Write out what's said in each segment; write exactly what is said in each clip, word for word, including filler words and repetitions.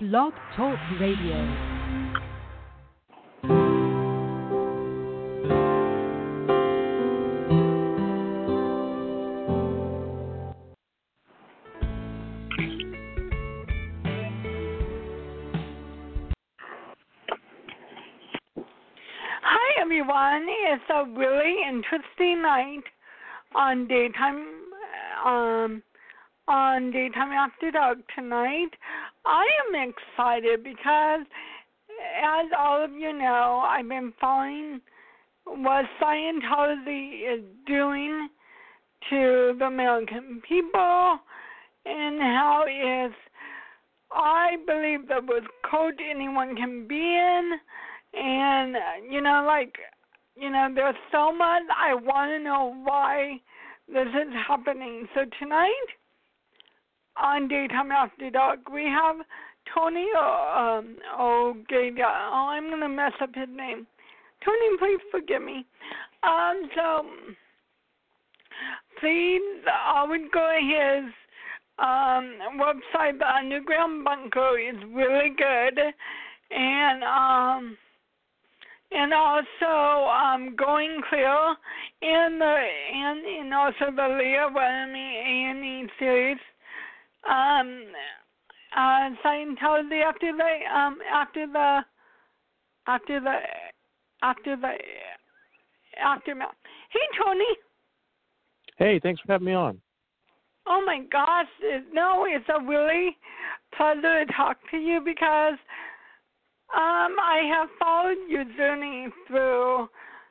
Blog Talk Radio. Everyone, it's a really interesting night on daytime um, on daytime after dark tonight. I am excited because, as all of you know, I've been following what Scientology is doing to the American people and how is I believe the worst cult anyone can be in. And, you know, like, you know, there's so much I want to know why this is happening. So tonight, on Daytime After Dark, we have Tony um, Ogata. Oh, I'm going to mess up his name. Tony, please forgive me. Um, so, please, I would go to his um, website. The Underground Bunker is really good. And, um... And also, um, Going Clear, and the and, and also the Leah Remini A and E series, um, uh, Scientology after the um after the after the after the aftermath. Hey, Tony. Hey, thanks for having me on. Oh my gosh! It, no, it's a really pleasure to talk to you because. Um, I have followed your journey through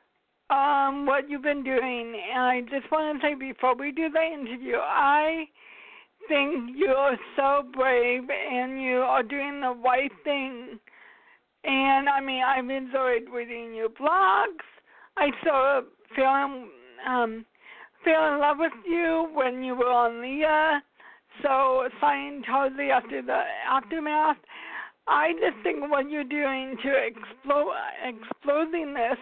um, what you've been doing, and I just want to say before we do the interview, I think you are so brave and you are doing the right thing. And, I mean, I've enjoyed reading your blogs. I sort of fell, um, fell in love with you when you were on Leah, so Scientology after the aftermath. I just think what you're doing to explode, exploding this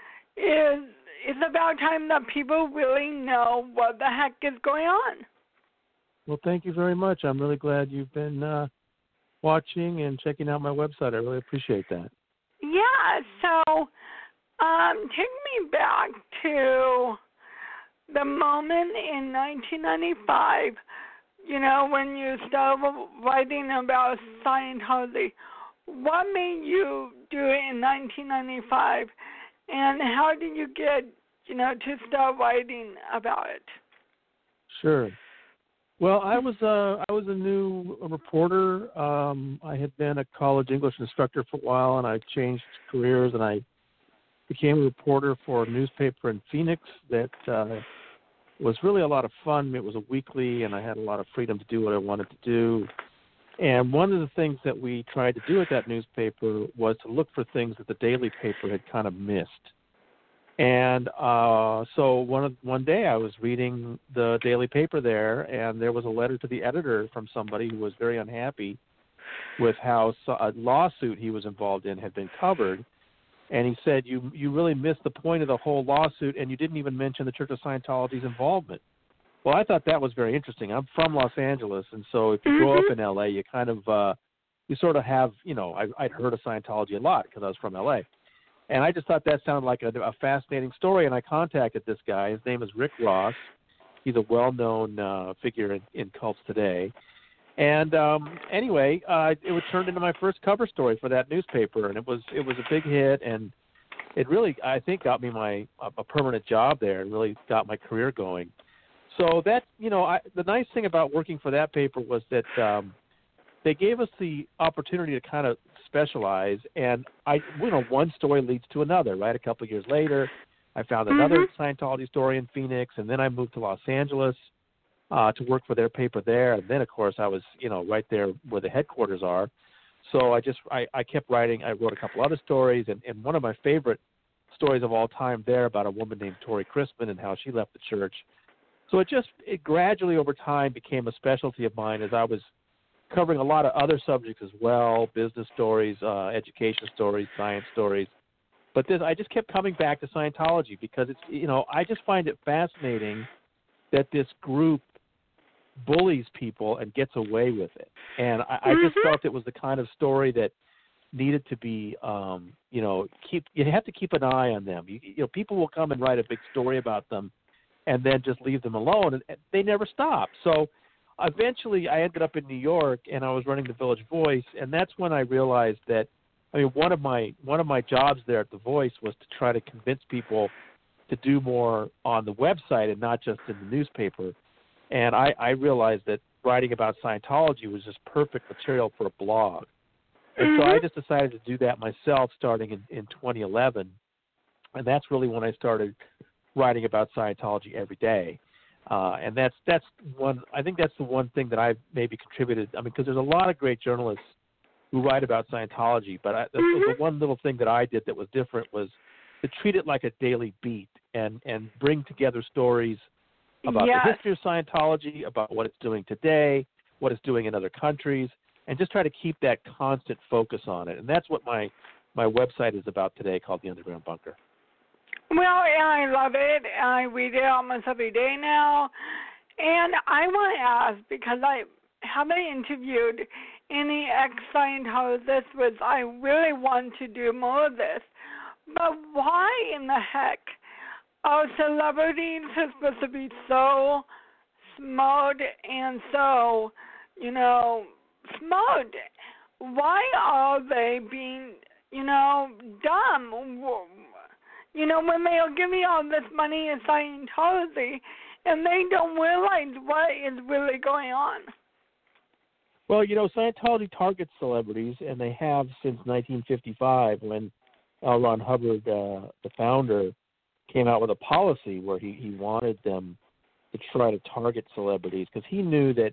is it's about time that people really know what the heck is going on. Well, thank you very much. I'm really glad you've been uh, watching and checking out my website. I really appreciate that. Yeah, so um, take me back to the moment in nineteen ninety-five. You know, when you started writing about Scientology, what made you do it in nineteen ninety-five, and how did you get, you know, to start writing about it? Sure. Well, I was uh, I was a new reporter. Um, I had been a college English instructor for a while, and I changed careers, and I became a reporter for a newspaper in Phoenix that uh, was really a lot of fun. It was a weekly, and I had a lot of freedom to do what I wanted to do. And one of the things that we tried to do at that newspaper was to look for things that the daily paper had kind of missed. And uh, so one one day I was reading the daily paper there, and there was a letter to the editor from somebody who was very unhappy with how a lawsuit he was involved in had been covered. And he said, you you really missed the point of the whole lawsuit, and you didn't even mention the Church of Scientology's involvement. Well, I thought that was very interesting. I'm from Los Angeles, and so if you mm-hmm. grow up in L A, you kind of, uh, you sort of have, you know, I, I'd heard of Scientology a lot because I was from L A. And I just thought that sounded like a, a fascinating story, and I contacted this guy. His name is Rick Ross. He's a well-known uh, figure in, in cults today. And um, anyway, uh, it was turned into my first cover story for that newspaper, and it was it was a big hit, and it really, I think, got me my a permanent job there, and really got my career going. So that, you know, I, the nice thing about working for that paper was that um, they gave us the opportunity to kind of specialize, and I, you know, one story leads to another, right? A couple of years later, I found another mm-hmm. Scientology story in Phoenix, and then I moved to Los Angeles. Uh, to work for their paper there, and then of course I was, you know, right there where the headquarters are. So I just I, I kept writing. I wrote a couple other stories, and, and one of my favorite stories of all time there about a woman named Tori Crispin and how she left the church. So it just it gradually over time became a specialty of mine as I was covering a lot of other subjects as well, business stories, uh, education stories, science stories. But this I just kept coming back to Scientology because it's, you know, I just find it fascinating that this group bullies people and gets away with it. And I, I just Mhm. felt it was the kind of story that needed to be, um, you know, keep. You have to keep an eye on them. You, you know, people will come and write a big story about them, and then just leave them alone, and, and they never stop. So eventually, I ended up in New York, and I was running the Village Voice, and that's when I realized that. I mean, one of my one of my jobs there at the Voice was to try to convince people to do more on the website and not just in the newspaper. And I, I realized that writing about Scientology was just perfect material for a blog. And so I just decided to do that myself starting in, in twenty eleven. And that's really when I started writing about Scientology every day. Uh, and that's that's one. I think that's the one thing that I've maybe contributed. I mean, because there's a lot of great journalists who write about Scientology, but I, the, Mhm. the one little thing that I did that was different was to treat it like a daily beat and and bring together stories about Yes. the history of Scientology, about what it's doing today, what it's doing in other countries, and just try to keep that constant focus on it. And that's what my my website is about today, called The Underground Bunker. Well, and I love it. I read it almost every day now. And I want to ask, because I haven't interviewed any ex-Scientologists, which I really want to do more of this, but why in the heck are celebrities supposed to be so smart and so, you know, smart? Why are they being, you know, dumb? You know, when they are giving all this money in Scientology and they don't realize what is really going on. Well, you know, Scientology targets celebrities, and they have since nineteen fifty-five, when L. Ron Hubbard, uh, the founder, came out with a policy where he, he wanted them to try to target celebrities, because he knew that,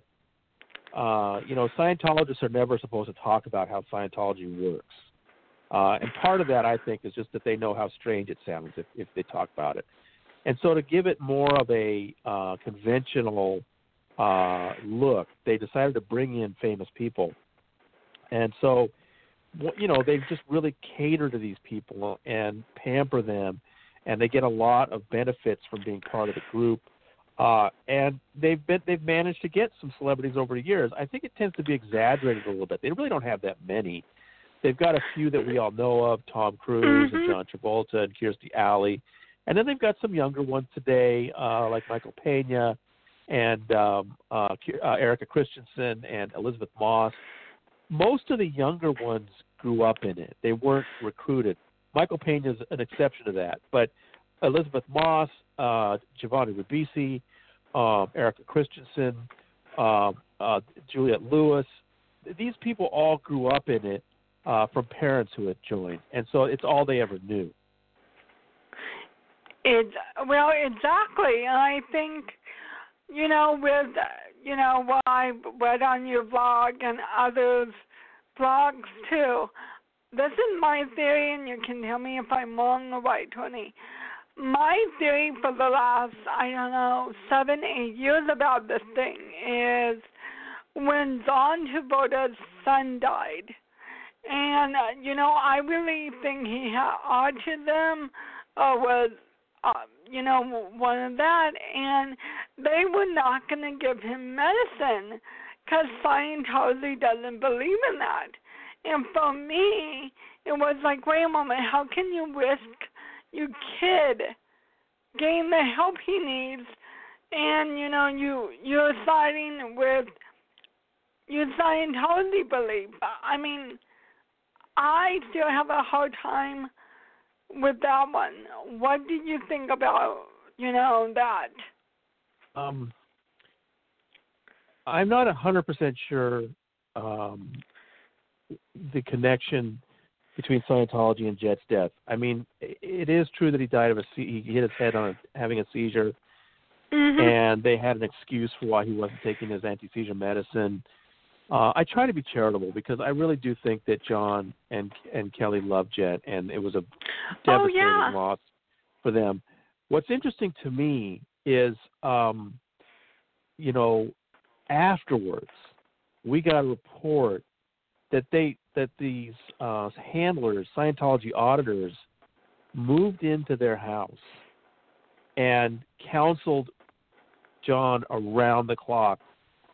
uh, you know, Scientologists are never supposed to talk about how Scientology works. Uh, and part of that, I think, is just that they know how strange it sounds if, if they talk about it. And so to give it more of a uh, conventional uh, look, they decided to bring in famous people. And so, you know, they've just really catered to these people and pamper them, and they get a lot of benefits from being part of the group. Uh, and they've been, they've managed to get some celebrities over the years. I think it tends to be exaggerated a little bit. They really don't have that many. They've got a few that we all know of, Tom Cruise Mhm. and John Travolta and Kirstie Alley. And then they've got some younger ones today, uh, like Michael Pena and um, uh, uh, Erica Christensen and Elizabeth Moss. Most of the younger ones grew up in it. They weren't recruited. Michael Pena is an exception to that. But Elizabeth Moss, uh, Giovanni Ribisi, um, Erica Christensen, um, uh, Juliette Lewis, these people all grew up in it. Uh, from parents who had joined, and so it's all they ever knew. It's, well, exactly. And I think, you know, with, you know, what I read on your blog and others' blogs too, this is my theory, and you can tell me if I'm wrong or right, Tony. My theory for the last, I don't know, seven, eight years about this thing is when John Travolta's son died. And, uh, you know, I really think he had autism or was, uh, you know, one of that. And they were not going to give him medicine because Scientology doesn't believe in that. And for me, it was like, wait a moment, how can you risk your kid getting the help he needs? And, you know, you, you're siding with your Scientology belief. I mean, I still have a hard time with that one. What did you think about, you know, that? Um, I'm not one hundred percent sure um, the connection between Scientology and Jet's death. I mean, it is true that he died of a he hit his head on a, having a seizure, Mm-hmm. and they had an excuse for why he wasn't taking his anti-seizure medicine. Uh, I try to be charitable because I really do think that John and and Kelly loved Jet, and it was a devastating oh, yeah. loss for them. What's interesting to me is, um, you know, afterwards we got a report that they that these uh, handlers, Scientology auditors, moved into their house and counseled John around the clock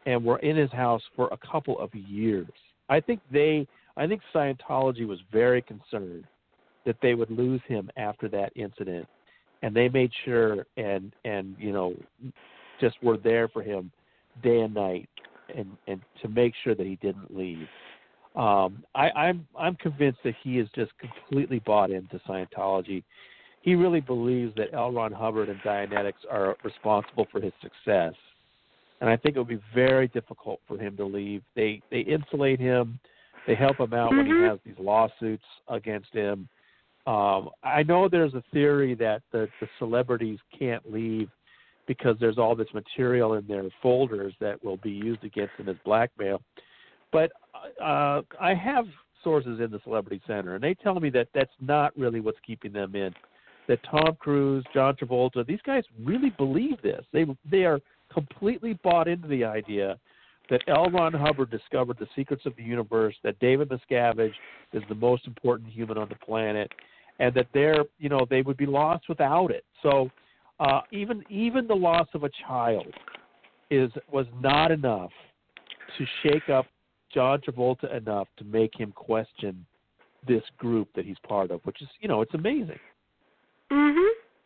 and were in his house for a couple of years. I think they, I think Scientology was very concerned that they would lose him after that incident, and they made sure and and you know just were there for him day and night, and and to make sure that he didn't leave. Um, I, I'm I'm convinced that he is just completely bought into Scientology. He really believes that L. Ron Hubbard and Dianetics are responsible for his success, and I think it would be very difficult for him to leave. They they insulate him, they help him out Mm-hmm. when he has these lawsuits against him. Um, I know there's a theory that the, the celebrities can't leave because there's all this material in their folders that will be used against them as blackmail. But uh, I have sources in the Celebrity Center, and they tell me that that's not really what's keeping them in. That Tom Cruise, John Travolta, these guys really believe this. They they are completely bought into the idea that L. Ron Hubbard discovered the secrets of the universe, that David Miscavige is the most important human on the planet, and that they're, you know, they would be lost without it. So uh, even even the loss of a child is was not enough to shake up John Travolta enough to make him question this group that he's part of, which is, you know, it's amazing. Mhm.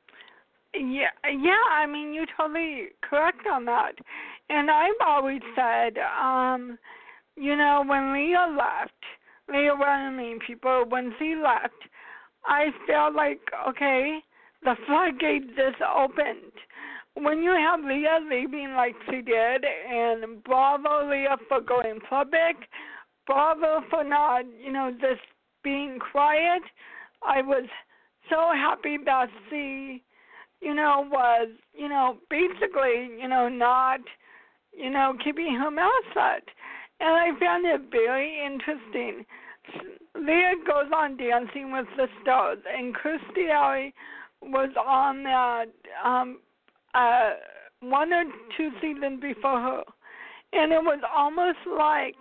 Yeah, yeah. I mean, you're totally correct on that. And I've always said, um, you know, when Leah left, Leah, one of the main people, when she left, I felt like, okay, the floodgate just opened. When you have Leah leaving like she did, and bravo Leah for going public, bravo for not, you know, just being quiet. I was so happy that she, you know, was, you know, basically, you know, not, you know, keeping her mouth shut. And I found it very interesting. Leah goes on Dancing with the Stars, and Kirstie Alley was on that um, uh, one or two seasons before her. And it was almost like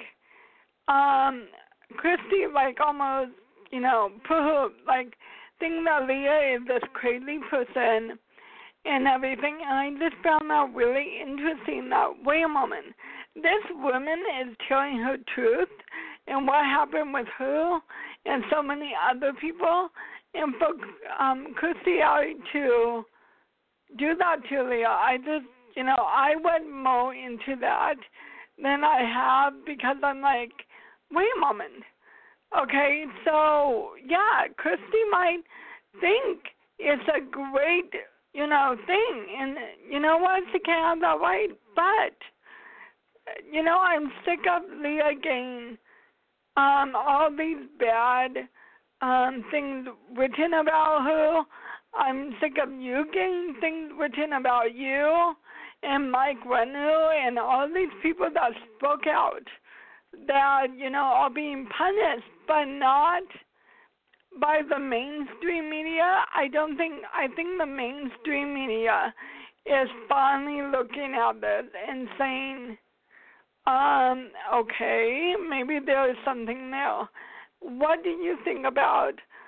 um, Kirstie, like, almost, you know, put her, like, thinking that Leah is this crazy person and everything. And I just found that really interesting that, wait a moment, this woman is telling her truth and what happened with her and so many other people. And for um, Kirstie Alley to do that to Leah, I just, you know, I went more into that than I have, because I'm like, wait a moment. Okay, so, yeah, Kirstie might think it's a great, you know, thing. And you know what? She can't have that right. But, you know, I'm sick of Leah getting um, all these bad um, things written about her. I'm sick of you getting things written about you and Mike Renner and all these people that spoke out that, you know, are being punished, but not by the mainstream media. I don't think, I think the mainstream media is finally looking at this and saying, um, okay, maybe there is something there. What do you think about,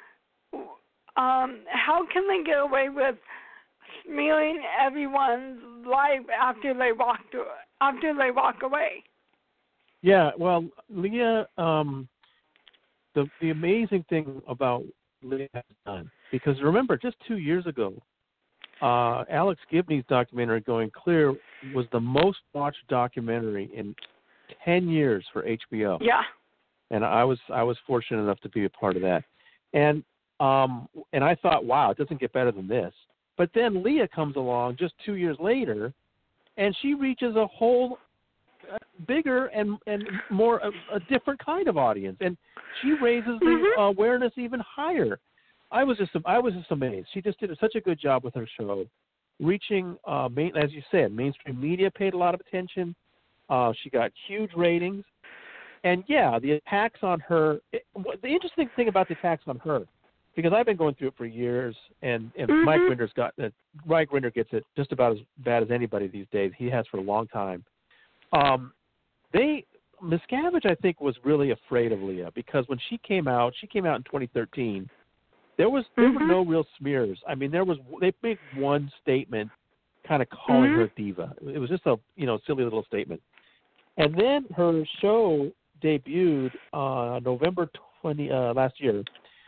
um, how can they get away with smearing everyone's life after they walk to, after they walk away? Yeah, well, Leah, um, the the amazing thing about Leah has done, because remember, just two years ago, uh, Alex Gibney's documentary Going Clear was the most watched documentary in ten years for H B O. Yeah. And I was I was fortunate enough to be a part of that. And um, and I thought, wow, it doesn't get better than this. But then Leah comes along just two years later, and she reaches a whole uh, bigger and and more a, a different kind of audience, and she raises the Mm-hmm. awareness even higher. I was just I was just amazed. She just did such a good job with her show, reaching uh, main, as you said, mainstream media paid a lot of attention. Uh, she got huge ratings, and yeah, the attacks on her. It, the interesting thing about the attacks on her, because I've been going through it for years, and, and Mm-hmm. Mike Rinder's got uh, Mike Rinder gets it just about as bad as anybody these days. He has for a long time. Um, they Miscavige, I think, was really afraid of Leah, because when she came out, she came out in twenty thirteen. There was there Mm-hmm. were no real smears. I mean, there was they made one statement, kind of calling Mm-hmm. her a diva. It was just a you know silly little statement. And then her show debuted uh, November twentieth uh, last year,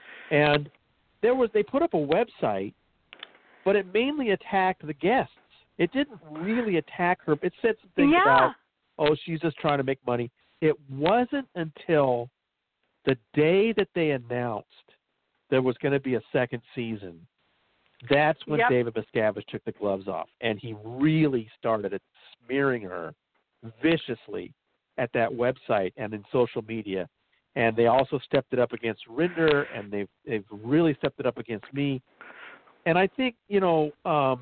and there was they put up a website, but it mainly attacked the guests. It didn't really attack her. It said some things yeah. about, oh, she's just trying to make money. It wasn't until the day that they announced there was going to be a second season, that's when yep. David Miscavige took the gloves off, and he really started smearing her viciously at that website and in social media. And they also stepped it up against Rinder, and they've they've really stepped it up against me. And I think, you know, um,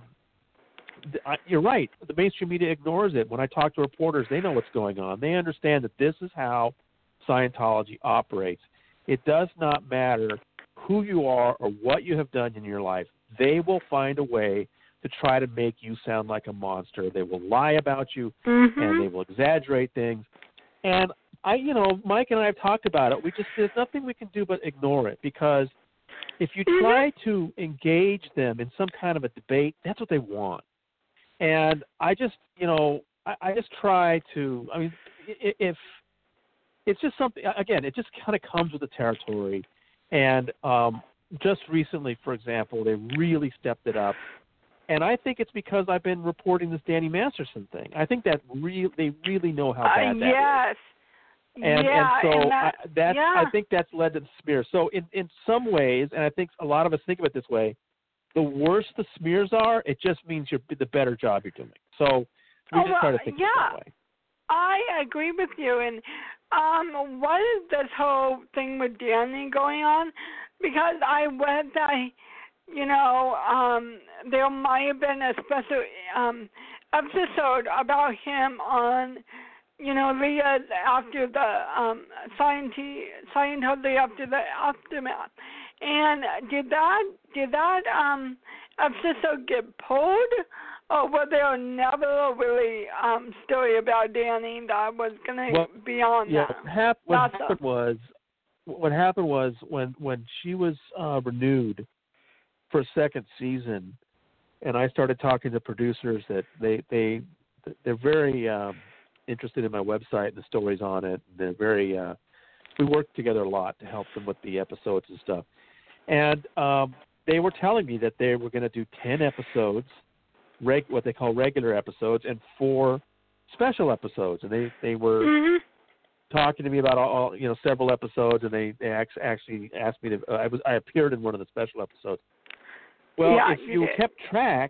th- I, you're right. The mainstream media ignores it. When I talk to reporters, they know what's going on. They understand that this is how Scientology operates. It does not matter who you are or what you have done in your life. They will find a way to try to make you sound like a monster. They will lie about you, mm-hmm. and they will exaggerate things. And I, you know, Mike and I have talked about it. We just there's nothing we can do but ignore it, because if you mm-hmm. try to engage them in some kind of a debate, that's what they want. And I just, you know, I, I just try to. I mean, if it's just something, again, it just kind of comes with the territory. And um, just recently, for example, they really stepped it up. And I think it's because I've been reporting this Danny Masterson thing. I think that re- they really know how bad uh, that yes. is. And, yeah, and so and that, I, that's, yeah. I think that's led to the smear. So in, in some ways, and I think a lot of us think of it this way, the worse the smears are, it just means you're the better job you're doing. So we oh, just try to well, think yeah. that way. I agree with you. And um, what is this whole thing with Danny going on? Because I read that, you know, um, there might have been a special um, episode about him on, you know, Leah after the um, Scientology after the aftermath. And did that did that um, episode get pulled? Or was there another really um, story about Danny that was going to well, be on yeah, that? Hap, what That's happened a, was, what happened was when, when she was uh, renewed for a second season, and I started talking to producers that they, they, they're very um, interested in my website and the stories on it. They're very, uh, we work together a lot to help them with the episodes and stuff. And um, they were telling me that they were going to do ten episodes, reg, what they call regular episodes, and four special episodes. And they, they were mm-hmm. talking to me about all, all you know, several episodes, and they, they actually asked me to, uh, I was, I appeared in one of the special episodes. Well, yeah, if you, you kept track,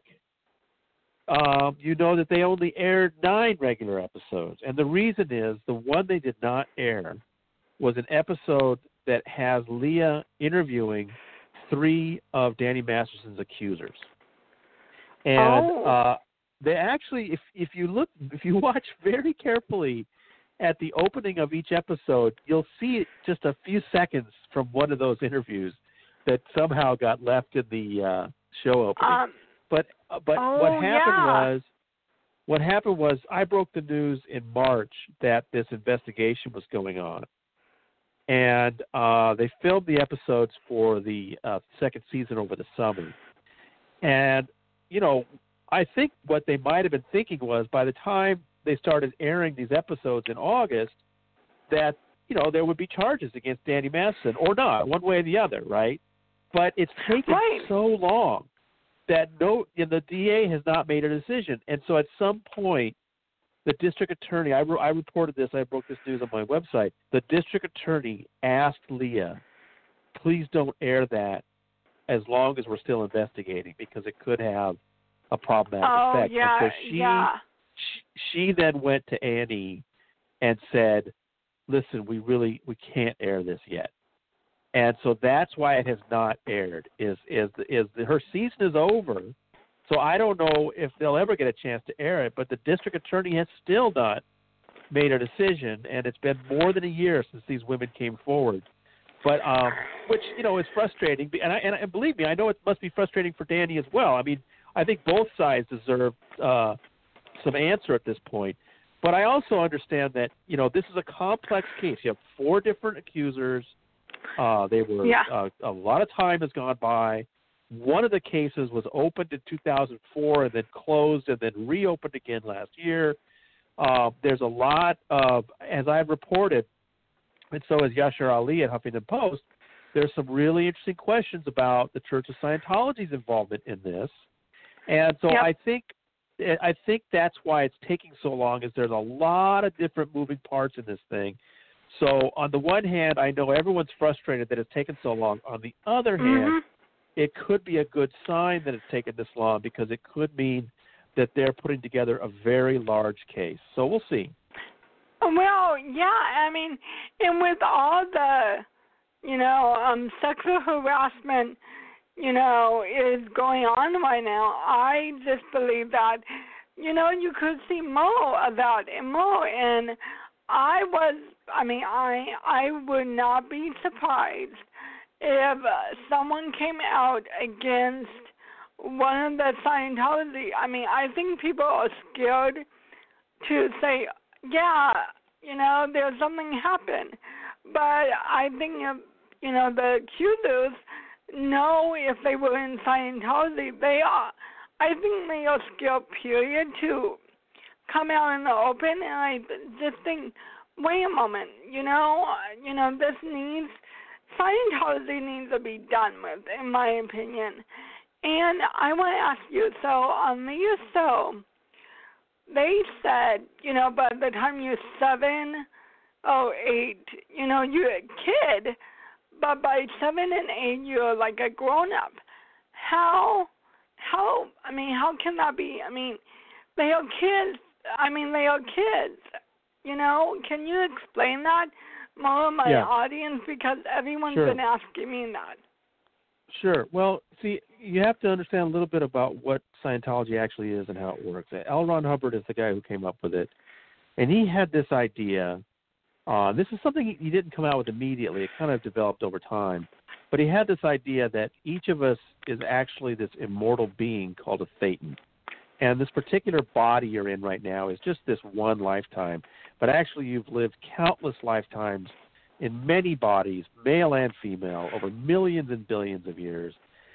um, you know that they only aired nine regular episodes. And the reason is the one they did not air was an episode that has Leah interviewing three of Danny Masterson's accusers. And oh. uh, they actually, if if you look, if you watch very carefully at the opening of each episode, you'll see just a few seconds from one of those interviews that somehow got left in the uh, show opening. Um, but but oh, what happened yeah. was, what happened was I broke the news in March that this investigation was going on. And uh, they filmed the episodes for the uh, second season over the summer. And, you know, I think what they might have been thinking was by the time they started airing these episodes in August, that, you know, there would be charges against Danny Masterson, or not, one way or the other, right? But it's taken right. so long that no, you know, the D A has not made a decision. And so at some point, the district attorney, I, re- I reported this, I broke this news on my website. The district attorney asked Leah, please don't air that as long as we're still investigating, because it could have a problematic oh, effect. Yeah, and so she, yeah. she, she then went to Annie and said, listen, we really, we can't air this yet. And so that's why it has not aired, is, is, is the, her season is over. So I don't know if they'll ever get a chance to air it, but the district attorney has still not made a decision, and it's been more than a year since these women came forward. But um, which, you know, is frustrating. And, I, and, and believe me, I know it must be frustrating for Danny as well. I mean, I think both sides deserve uh, some answer at this point. But I also understand that, you know, this is a complex case. You have four different accusers. Uh, they were yeah. uh, a lot of time has gone by. One of the cases was opened in two thousand four and then closed and then reopened again last year. uh, there's a lot of, as I've reported, and so has Yashar Ali at Huffington Post, there's some really interesting questions about the Church of Scientology's involvement in this. And so yep. I think I think that's why it's taking so long, is there's a lot of different moving parts in this thing. So on the one hand, I know everyone's frustrated that it's taken so long. On the other mm-hmm. hand, it could be a good sign that it's taken this long, because it could mean that they're putting together a very large case. So we'll see. Well, yeah, I mean, and with all the, you know, um, sexual harassment, you know, is going on right now, I just believe that, you know, you could see more of that and more. And I was, I mean, I I would not be surprised if uh, someone came out against one of the Scientology. I mean, I think people are scared to say, yeah, you know, there's something happened. But I think, if, you know, the accusers know if they were in Scientology, they are, I think they are scared, period, to come out in the open. And I just think, wait a moment, you know, you know, this needs, Scientology needs to be done with, in my opinion. And I want to ask you, so on the show, they said, you know, by the time you're seven or eight, you know, you're a kid, but by seven and eight, you're like a grown-up. How, how, I mean, how can that be? I mean, they are kids. I mean, they are kids. You know, can you explain that more to my yeah. audience? Because everyone's sure. been asking me that. Sure. Well, see, you have to understand a little bit about what Scientology actually is and how it works. L. Ron Hubbard is the guy who came up with it, and he had this idea. Uh, this is something he, he didn't come out with immediately. It kind of developed over time. But he had this idea that each of us is actually this immortal being called a thetan. And this particular body you're in right now is just this one lifetime. But actually you've lived countless lifetimes in many bodies, male and female, over millions and billions of years.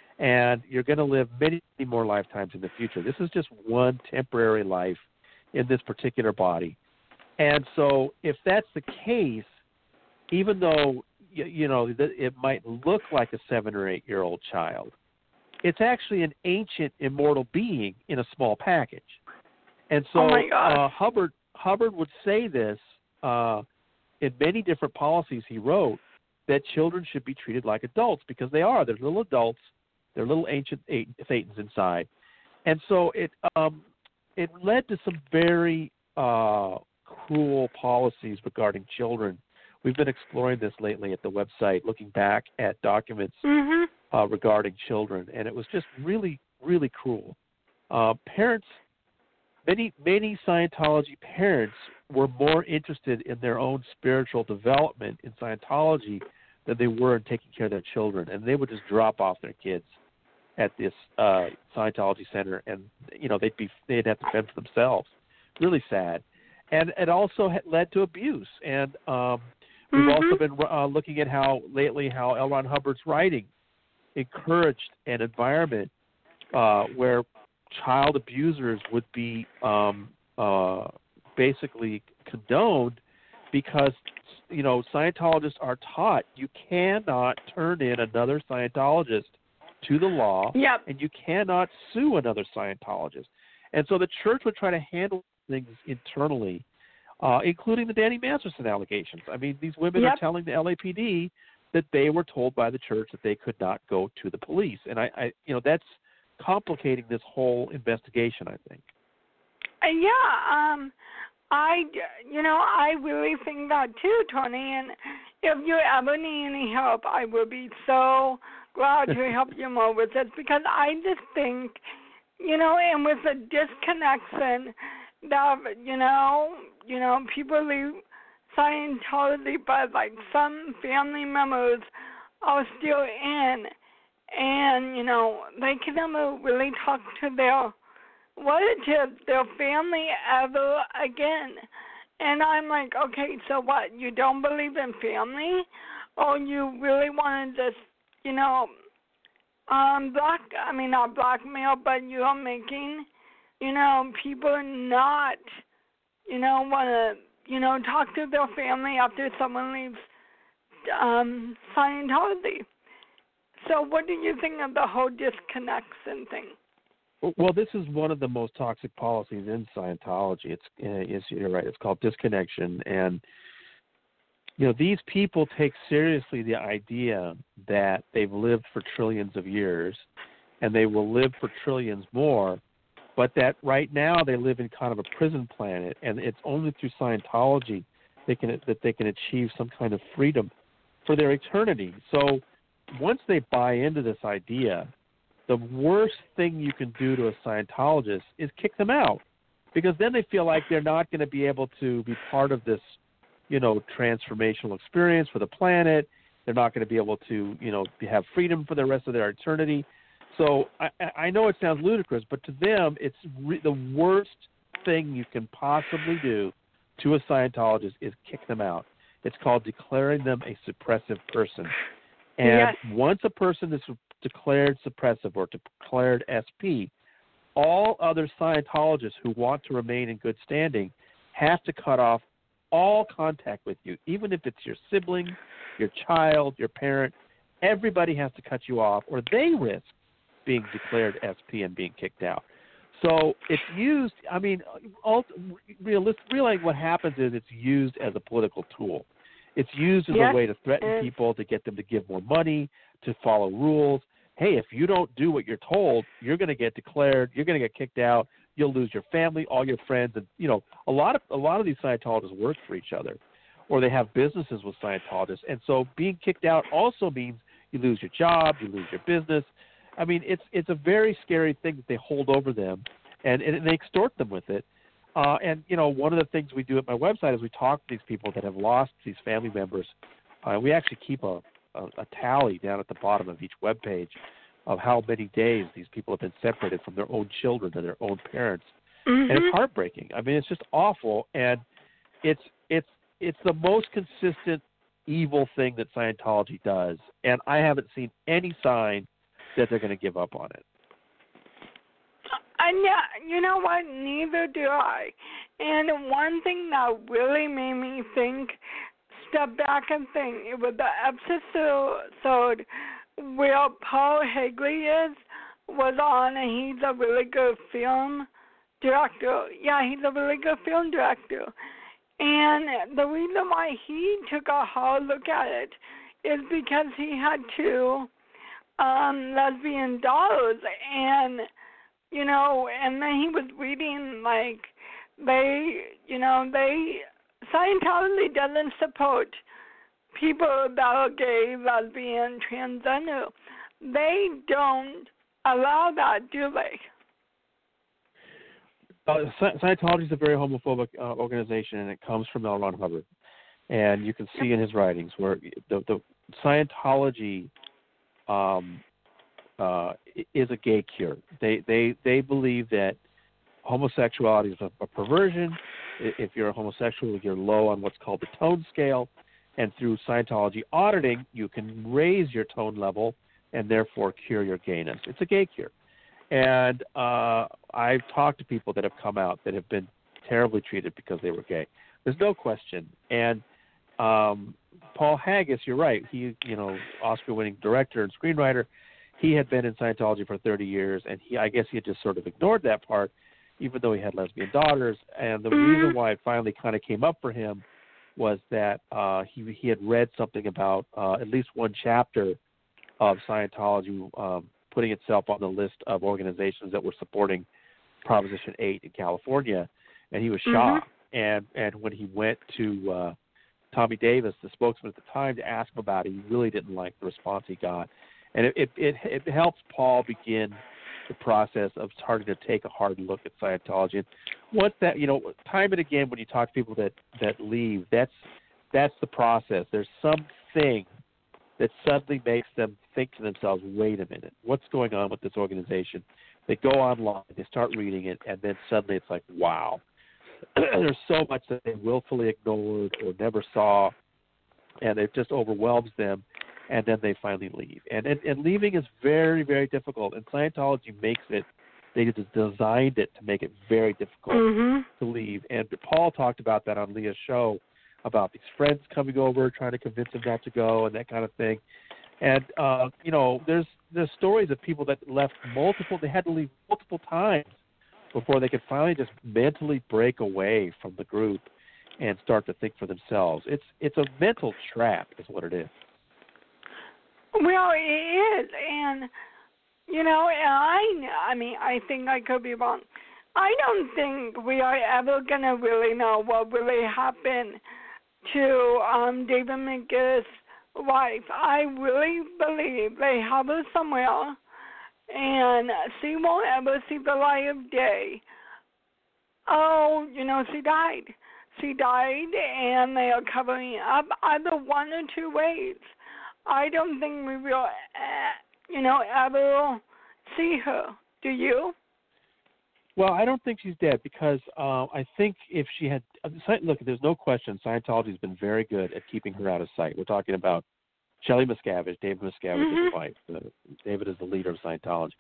And you're going to live many, many more lifetimes in the future. This is just one temporary life in this particular body. And so if that's the case, even though, you, you know, it might look like a seven or eight-year-old child, it's actually an ancient immortal being in a small package. And so oh my God. uh, Hubbard Hubbard would say this uh, in many different policies he wrote, that children should be treated like adults, because they are. They're little adults. They're little ancient thetans inside. And so it um, it led to some very uh, cruel policies regarding children. We've been exploring this lately at the website, looking back at documents mm-hmm. uh, regarding children, and it was just really, really cruel. Uh, parents, many, many Scientology parents were more interested in their own spiritual development in Scientology than they were in taking care of their children, and they would just drop off their kids at this uh, Scientology center, and you know they'd be they'd have to fend for themselves. Really sad, and it also had led to abuse. And um, we've mm-hmm. also been uh, looking at how lately how L. Ron Hubbard's writing encouraged an environment uh, where child abusers would be um, uh, basically condoned, because you know Scientologists are taught you cannot turn in another Scientologist to the law, yep. and you cannot sue another Scientologist. And so the church would try to handle things internally, uh, including the Danny Masterson allegations. I mean, these women yep. are telling the L A P D that they were told by the church that they could not go to the police. And, I, I you know, that's complicating this whole investigation, I think. Uh, yeah, um, I, you know, I really think that too, Tony. And if you ever need any help, I will be so glad to help you more with this, because I just think, you know, and with the disconnection that, you know, you know, people leave Scientology, but like some family members are still in, and, you know, they can never really talk to their relatives, their family ever again. And I'm like, okay, so what, you don't believe in family? Or you really want to just, you know, um, black, I mean, not blackmail, but you're making, you know, people not, you know, want to, you know, talk to their family after someone leaves um, Scientology. So what do you think of the whole disconnection thing? Well, this is one of the most toxic policies in Scientology. It's, it's you're right. It's called disconnection, and you know these people take seriously the idea that they've lived for trillions of years, and they will live for trillions more, but that right now they live in kind of a prison planet, and it's only through Scientology they can that they can achieve some kind of freedom for their eternity. So once they buy into this idea, the worst thing you can do to a Scientologist is kick them out, because then they feel like they're not going to be able to be part of this, you know, transformational experience for the planet. They're not going to be able to, you know, have freedom for the rest of their eternity. So I, I know it sounds ludicrous, but to them, it's re- the worst thing you can possibly do to a Scientologist is kick them out. It's called declaring them a suppressive person. And yes. once a person is declared suppressive or declared S P, all other Scientologists who want to remain in good standing have to cut off all contact with you, even if it's your sibling, your child, your parent. Everybody has to cut you off, or they risk being declared S P and being kicked out. So it's used, I mean, realize what happens is it's used as a political tool. It's used as yes. a way to threaten yes. people, to get them to give more money, to follow rules. Hey, if you don't do what you're told, you're going to get declared, you're going to get kicked out, you'll lose your family, all your friends, and you know, a lot of a lot of these Scientologists work for each other, or they have businesses with Scientologists, and so being kicked out also means you lose your job, you lose your business. I mean, it's it's a very scary thing that they hold over them, and, and they extort them with it. Uh, and you know, one of the things we do at my website is we talk to these people that have lost these family members. Uh, we actually keep a A, a tally down at the bottom of each web page of how many days these people have been separated from their own children and their own parents, mm-hmm. and it's heartbreaking. I mean, it's just awful, and it's it's it's the most consistent evil thing that Scientology does, and I haven't seen any sign that they're going to give up on it. And yeah, you know what? Neither do I. And one thing that really made me think. Step back and think. It was the episode where Paul Hagley is was on, and he's a really good film director. Yeah, he's a really good film director. And the reason why he took a hard look at it is because he had two um, lesbian daughters, and you know, and then he was reading like they, you know, they. Scientology doesn't support people that are gay, lesbian, transgender. They don't allow that, do they? Uh, Scientology is a very homophobic uh, organization, and it comes from L. Ron Hubbard. And you can see yep. in his writings where the, the Scientology um, uh, is a gay cure. They they they believe that homosexuality is a, a perversion. If you're a homosexual, you're low on what's called the tone scale, and through Scientology auditing, you can raise your tone level and therefore cure your gayness. It's a gay cure. And uh, I've talked to people that have come out that have been terribly treated because they were gay. There's no question. And um, Paul Haggis, you're right. He, you know, Oscar-winning director and screenwriter. He had been in Scientology for thirty years, and he, I guess, he had just sort of ignored that part, even though he had lesbian daughters. And the mm-hmm. reason why it finally kind of came up for him was that uh, he he had read something about uh, at least one chapter of Scientology um, putting itself on the list of organizations that were supporting Proposition eight in California, and he was shocked. Mm-hmm. And and when he went to uh, Tommy Davis, the spokesman at the time, to ask him about it, he really didn't like the response he got. And it it, it, it helps Paul begin the process of starting to take a hard look at Scientology. And once that, you know, time and again when you talk to people that, that leave, that's that's the process. There's something that suddenly makes them think to themselves, wait a minute, what's going on with this organization? They go online, they start reading it, and then suddenly it's like, wow. There's so much that they willfully ignored or never saw, and it just overwhelms them. And then they finally leave. And, and and leaving is very, very difficult. And Scientology makes it They just designed it to make it very difficult mm-hmm. to leave. And Paul talked about that on Leah's show, about these friends coming over, trying to convince him not to go and that kind of thing. And, uh, you know, there's there's stories of people that left multiple, they had to leave multiple times before they could finally just mentally break away from the group and start to think for themselves. It's it's a mental trap is what it is. Well, it is. And, you know, I, I mean, I think I could be wrong. I don't think we are ever going to really know what really happened to um, David McGill's wife. I really believe they have her somewhere, and she won't ever see the light of day. Oh, you know, she died. She died, and they are covering up either one or two ways. I don't think we will, uh, you know, ever see her. Do you? Well, I don't think she's dead because uh, I think if she had – look, there's no question Scientology has been very good at keeping her out of sight. We're talking about Shelley Miscavige, David Miscavige mm-hmm. is his wife. Uh, David is the leader of Scientology.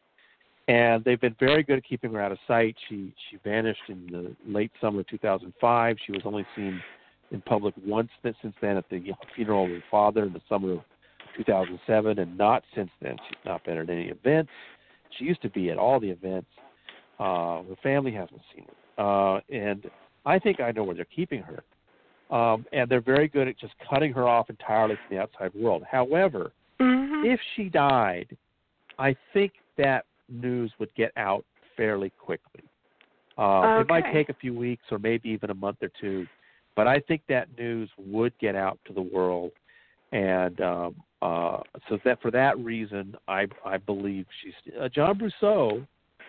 And they've been very good at keeping her out of sight. She she vanished in the late summer of two thousand five. She was only seen in public once since then at the funeral of her father in the summer of two thousand seven, and not since then. She's not been at any events. She used to be at all the events. Uh, her family hasn't seen her. Uh, and I think I know where they're keeping her. Um, and they're very good at just cutting her off entirely from the outside world. However, mm-hmm. if she died, I think that news would get out fairly quickly. Uh, okay. It might take a few weeks or maybe even a month or two, but I think that news would get out to the world. And um, uh, so that for that reason, I, I believe she's uh, John Brousseau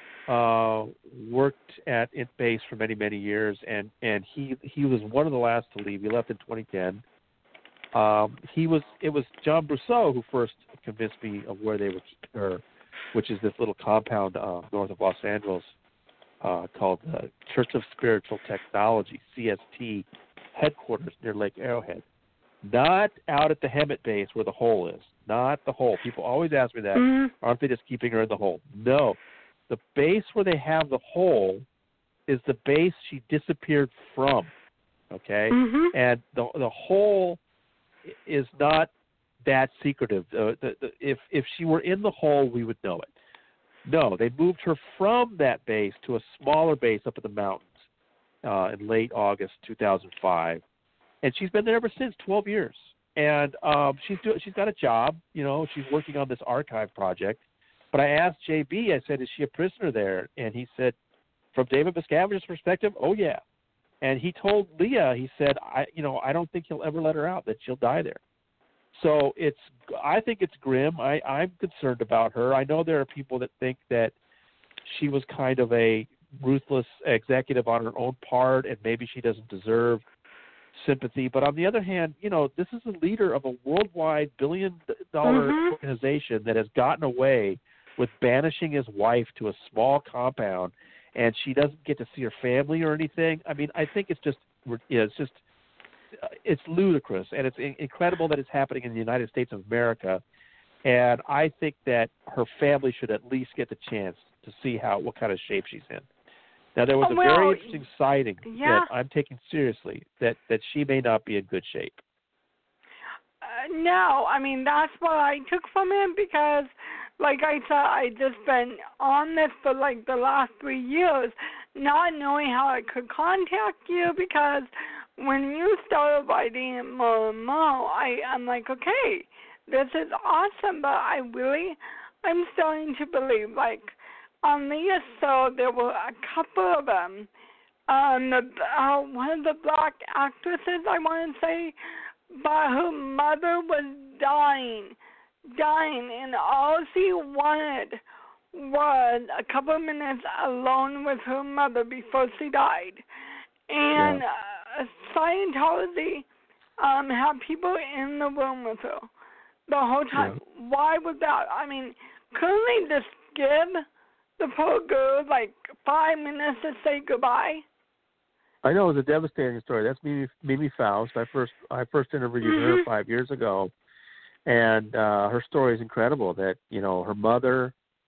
uh, worked at I N T Base for many, many years, and, and he he was one of the last to leave. He left in twenty ten. Um, he was it was John Brousseau who first convinced me of where they were keeping her, which is this little compound uh, north of Los Angeles uh, called the Church of Spiritual Technology, C S T, headquarters near Lake Arrowhead. Not out at the Hemet base where the hole is. Not the hole. People always ask me that. Mm-hmm. Aren't they just keeping her in the hole? No. The base where they have the hole is the base she disappeared from. Okay? Mm-hmm. And the the hole is not that secretive. Uh, the, the, if if she were in the hole, we would know it. No, they moved her from that base to a smaller base up in the mountains uh, in late August two thousand five. And she's been there ever since, twelve years. And um, she's do, she's got a job. You know, she's working on this archive project. But I asked J B, I said, is she a prisoner there? And he said, from David Miscavige's perspective, oh, yeah. And he told Leah, he said, I, you know, I don't think he'll ever let her out, that she'll die there. So it's, I think it's grim. I, I'm concerned about her. I know there are people that think that she was kind of a ruthless executive on her own part, and maybe she doesn't deserve sympathy. But on the other hand, you know, this is a leader of a worldwide billion-dollar mm-hmm. organization that has gotten away with banishing his wife to a small compound, and she doesn't get to see her family or anything. I mean, I think it's just, you know, it's just, it's ludicrous, and it's incredible that it's happening in the United States of America. And I think that her family should at least get the chance to see how what kind of shape she's in. Now, there was oh, a well, very interesting sighting yeah. that I'm taking seriously, that, that she may not be in good shape. Uh, no, I mean, that's what I took from him because, like I said, I just been on this for like the last three years, not knowing how I could contact you because when you started writing more and more, I, I'm like, okay, this is awesome, but I really, I'm starting to believe, like, on the show, there were a couple of them. Um, the, uh, one of the black actresses, I want to say, but her mother was dying, dying, and all she wanted was a couple of minutes alone with her mother before she died. And yeah. uh, Scientology um, had people in the room with her the whole time. Yeah. Why was that? I mean, couldn't they just give the poor girl like five minutes to say goodbye? I know, it was a devastating story. That's Mimi, Mimi Faust. I first I first interviewed mm-hmm. her five years ago, and uh, her story is incredible. That you know her mother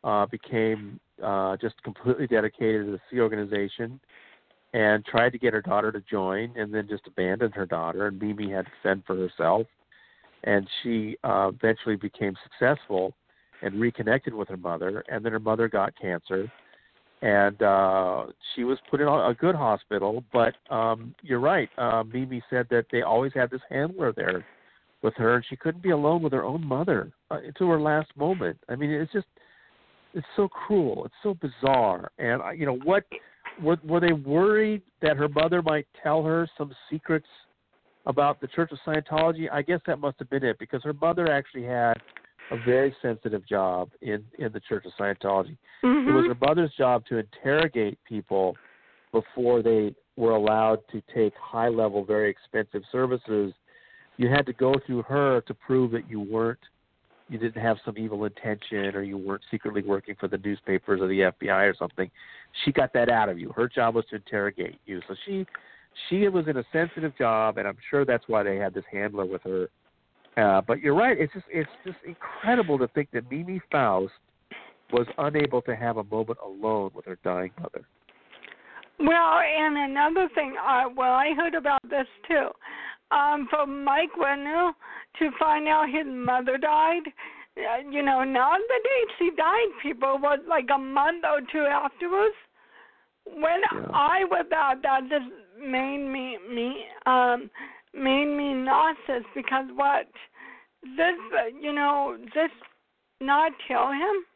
uh, became uh, just completely dedicated to the Sea organization and tried to get her daughter to join, and then just abandoned her daughter, and Mimi had to fend for herself. And she uh, eventually became successful and reconnected with her mother, and then her mother got cancer, and uh, she was put in a good hospital. But um, you're right, uh, Mimi said that they always had this handler there with her, and she couldn't be alone with her own mother uh, to her last moment. I mean, it's just, it's so cruel. It's so bizarre. And, uh, you know, what... Were, were they worried that her mother might tell her some secrets about the Church of Scientology? I guess that must have been it, because her mother actually had a very sensitive job in, in the Church of Scientology. Mm-hmm. It was her mother's job to interrogate people before they were allowed to take high-level, very expensive services. You had to go through her to prove that you weren't, you didn't have some evil intention, or you weren't secretly working for the newspapers or the F B I or something. She got that out of you. Her job was to interrogate you. So she she was in a sensitive job, and I'm sure that's why they had this handler with her. Uh, but you're right. It's just it's just incredible to think that Mimi Faust was unable to have a moment alone with her dying mother. Well, and another thing, uh, well, I heard about this too. Um, for Mike Reneau to find out his mother died, uh, you know, not the date she died, people, was like a month or two afterwards. When Yeah. I was out, that just made me, me, um, made me nauseous, because what, this, uh, you know, just not tell him.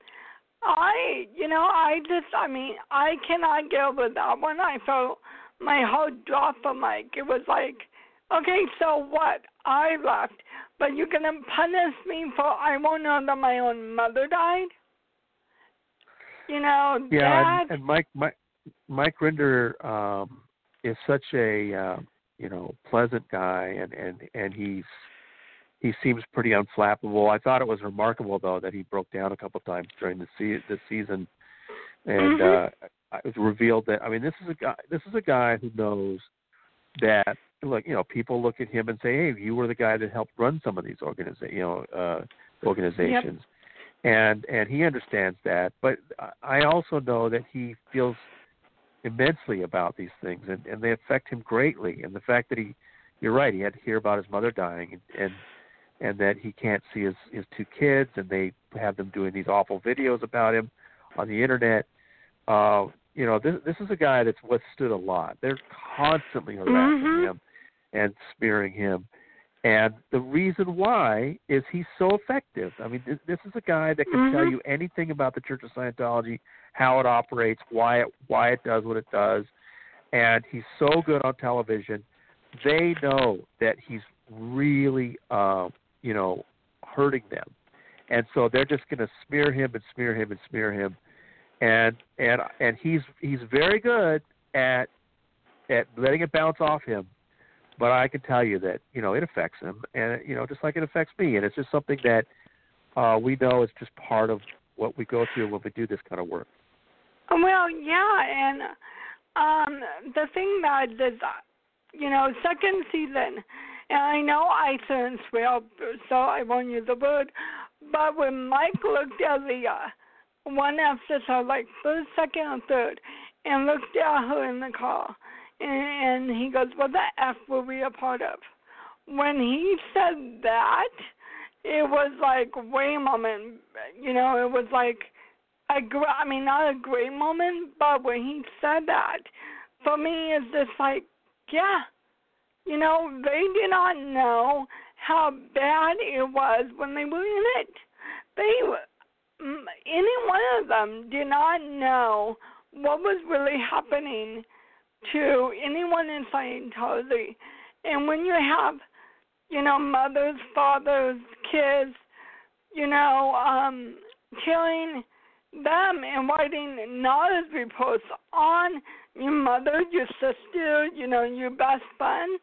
I, you know, I just, I mean, I cannot get over that one. I felt my whole drop for Mike. It was like, okay, so what? I left, but you're going to punish me for I won't know that my own mother died? You know, yeah, that... and, and Mike, Mike, Mike Rinder um, is such a, uh, you know, pleasant guy, and, and, and he's, he seems pretty unflappable. I thought it was remarkable, though, that he broke down a couple of times during the se- this season, and mm-hmm. uh, it was revealed that, I mean, this is a guy, this is a guy who knows that, look, you know, people look at him and say, hey, you were the guy that helped run some of these organiza- you know, uh, organizations. Yep. And and he understands that. But I also know that he feels immensely about these things, and, and they affect him greatly. And the fact that he, you're right, he had to hear about his mother dying, and and, and that he can't see his, his two kids, and they have them doing these awful videos about him on the Internet. Uh, you know, this this is a guy that's withstood a lot. They're constantly harassing mm-hmm. him and smearing him. And the reason why is he's so effective. I mean, this, this is a guy that can mm-hmm. tell you anything about the Church of Scientology, how it operates, why it why it does what it does. And he's so good on television. They know that he's really, uh, you know, hurting them. And so they're just going to smear him and smear him and smear him. And and and he's he's very good at at letting it bounce off him, but I can tell you that, you know, it affects him, and, you know, just like it affects me, and it's just something that uh, we know is just part of what we go through when we do this kind of work. Well, yeah, and um, the thing that is, you know, second season, and I know I shouldn't swear, so I won't use the word, but when Mike looked at the uh, one episode, like first, second, or third, and looked at her in the car, and, and he goes, what the F were we a part of? When he said that, it was like, wait a moment, you know, it was like, a gr- I mean, not a great moment, but when he said that, for me, it's just like, yeah, you know, they did not know how bad it was when they were in it. They, any one of them did not know what was really happening to anyone in Scientology. And when you have, you know, mothers, fathers, kids, you know, um, killing them and writing knowledge reports on your mother, your sister, you know, your best friend,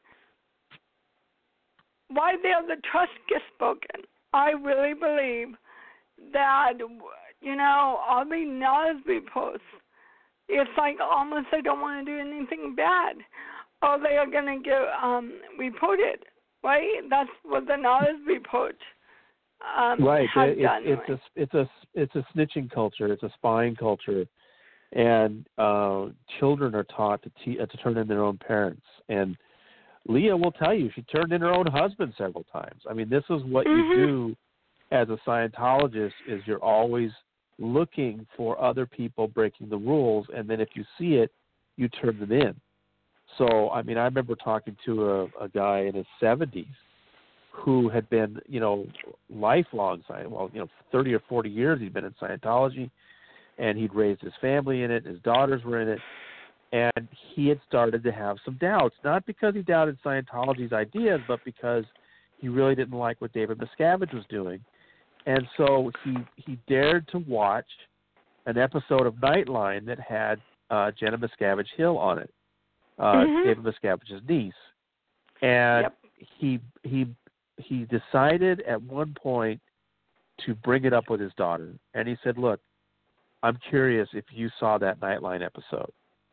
why there the trust gets broken. I really believe that, you know, all the knowledge reports, it's like almost they don't want to do anything bad, or they are going to get um, reported, right? That's what the knowledge report um, right. have It, done. it's it's a it's a it's a snitching culture. It's a spying culture, and uh, children are taught to te- uh, to turn in their own parents. And Leah will tell you she turned in her own husband several times. I mean, this is what mm-hmm. you do as a Scientologist: is you're always looking for other people breaking the rules, and then if you see it, you turn them in. So, I mean, I remember talking to a, a guy in his seventies who had been, you know, lifelong, well, you know, thirty or forty years he'd been in Scientology, and he'd raised his family in it, his daughters were in it, and he had started to have some doubts, not because he doubted Scientology's ideas, but because he really didn't like what David Miscavige was doing. And so he, he dared to watch an episode of Nightline that had uh, Jenna Miscavige Hill on it. Uh, mm-hmm. David Miscavige's niece, and yep. he he he decided at one point to bring it up with his daughter, and he said, "Look, I'm curious if you saw that Nightline episode."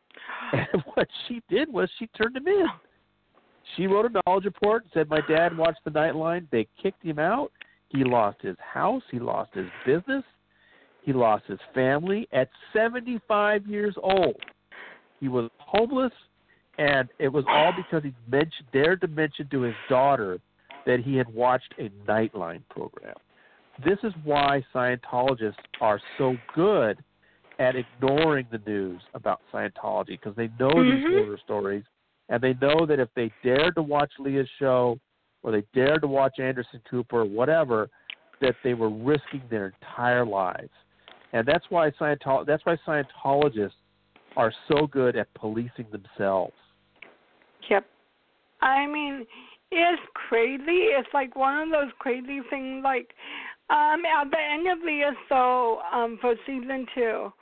And what she did was she turned him in. She wrote a knowledge report and said, "My dad watched the Nightline. They kicked him out. He lost his house. He lost his business. He lost his family at seventy-five years old. He was homeless." And it was all because he mentioned, dared to mention to his daughter that he had watched a Nightline program. This is why Scientologists are so good at ignoring the news about Scientology, because they know mm-hmm. these horror stories, and they know that if they dared to watch Leah's show or they dared to watch Anderson Cooper or whatever, that they were risking their entire lives. And that's why Scientolo- that's why Scientologists are so good at policing themselves. Yep. I mean, it's crazy. It's like one of those crazy things. Like um, at the end of Leah's show um, for season two,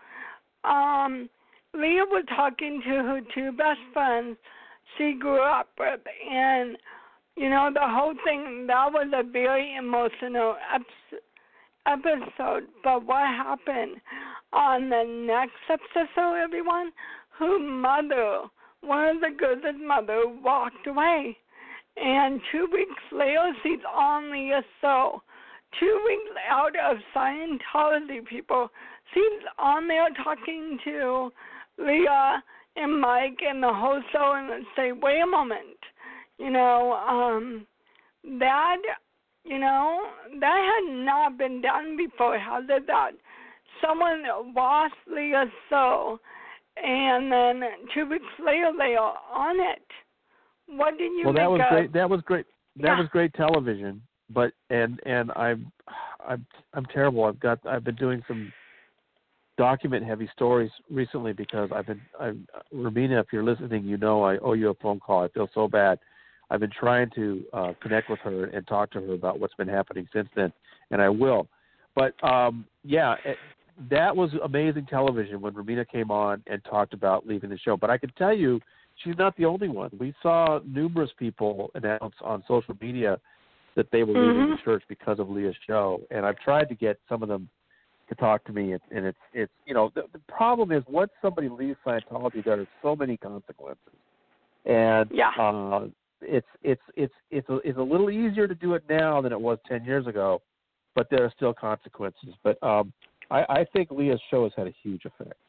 um, Leah was talking to her two best friends she grew up with, and you know the whole thing. That was a very emotional episode. episode. But what happened on the next episode, everyone? Her mother, one of the girls' mother, walked away. And two weeks later, she's on Leah's show. Two weeks out of Scientology people, she's on there talking to Leah and Mike and the whole show and say, wait a moment, you know, um, that... You know, that had not been done before. How did that? Someone lost Leah's soul, and then two weeks later they are on it. What did you well, make that was of? great. That was great. That yeah. was great television. But and and I'm I'm I'm terrible. I've got I've been doing some document heavy stories recently because I've been I'm Romina, if you're listening, you know I owe you a phone call. I feel so bad. I've been trying to uh, connect with her and talk to her about what's been happening since then, and I will. But, um, yeah, it, that was amazing television when Romina came on and talked about leaving the show. But I can tell you she's not the only one. We saw numerous people announce on social media that they were mm-hmm. leaving the church because of Leah's show, and I've tried to get some of them to talk to me, and, and it's, it's you know, the, the problem is once somebody leaves Scientology, there are so many consequences. And yeah. uh, It's it's it's it's a, it's a little easier to do it now than it was ten years ago, but there are still consequences. But um, I, I think Leah's show has had a huge effect.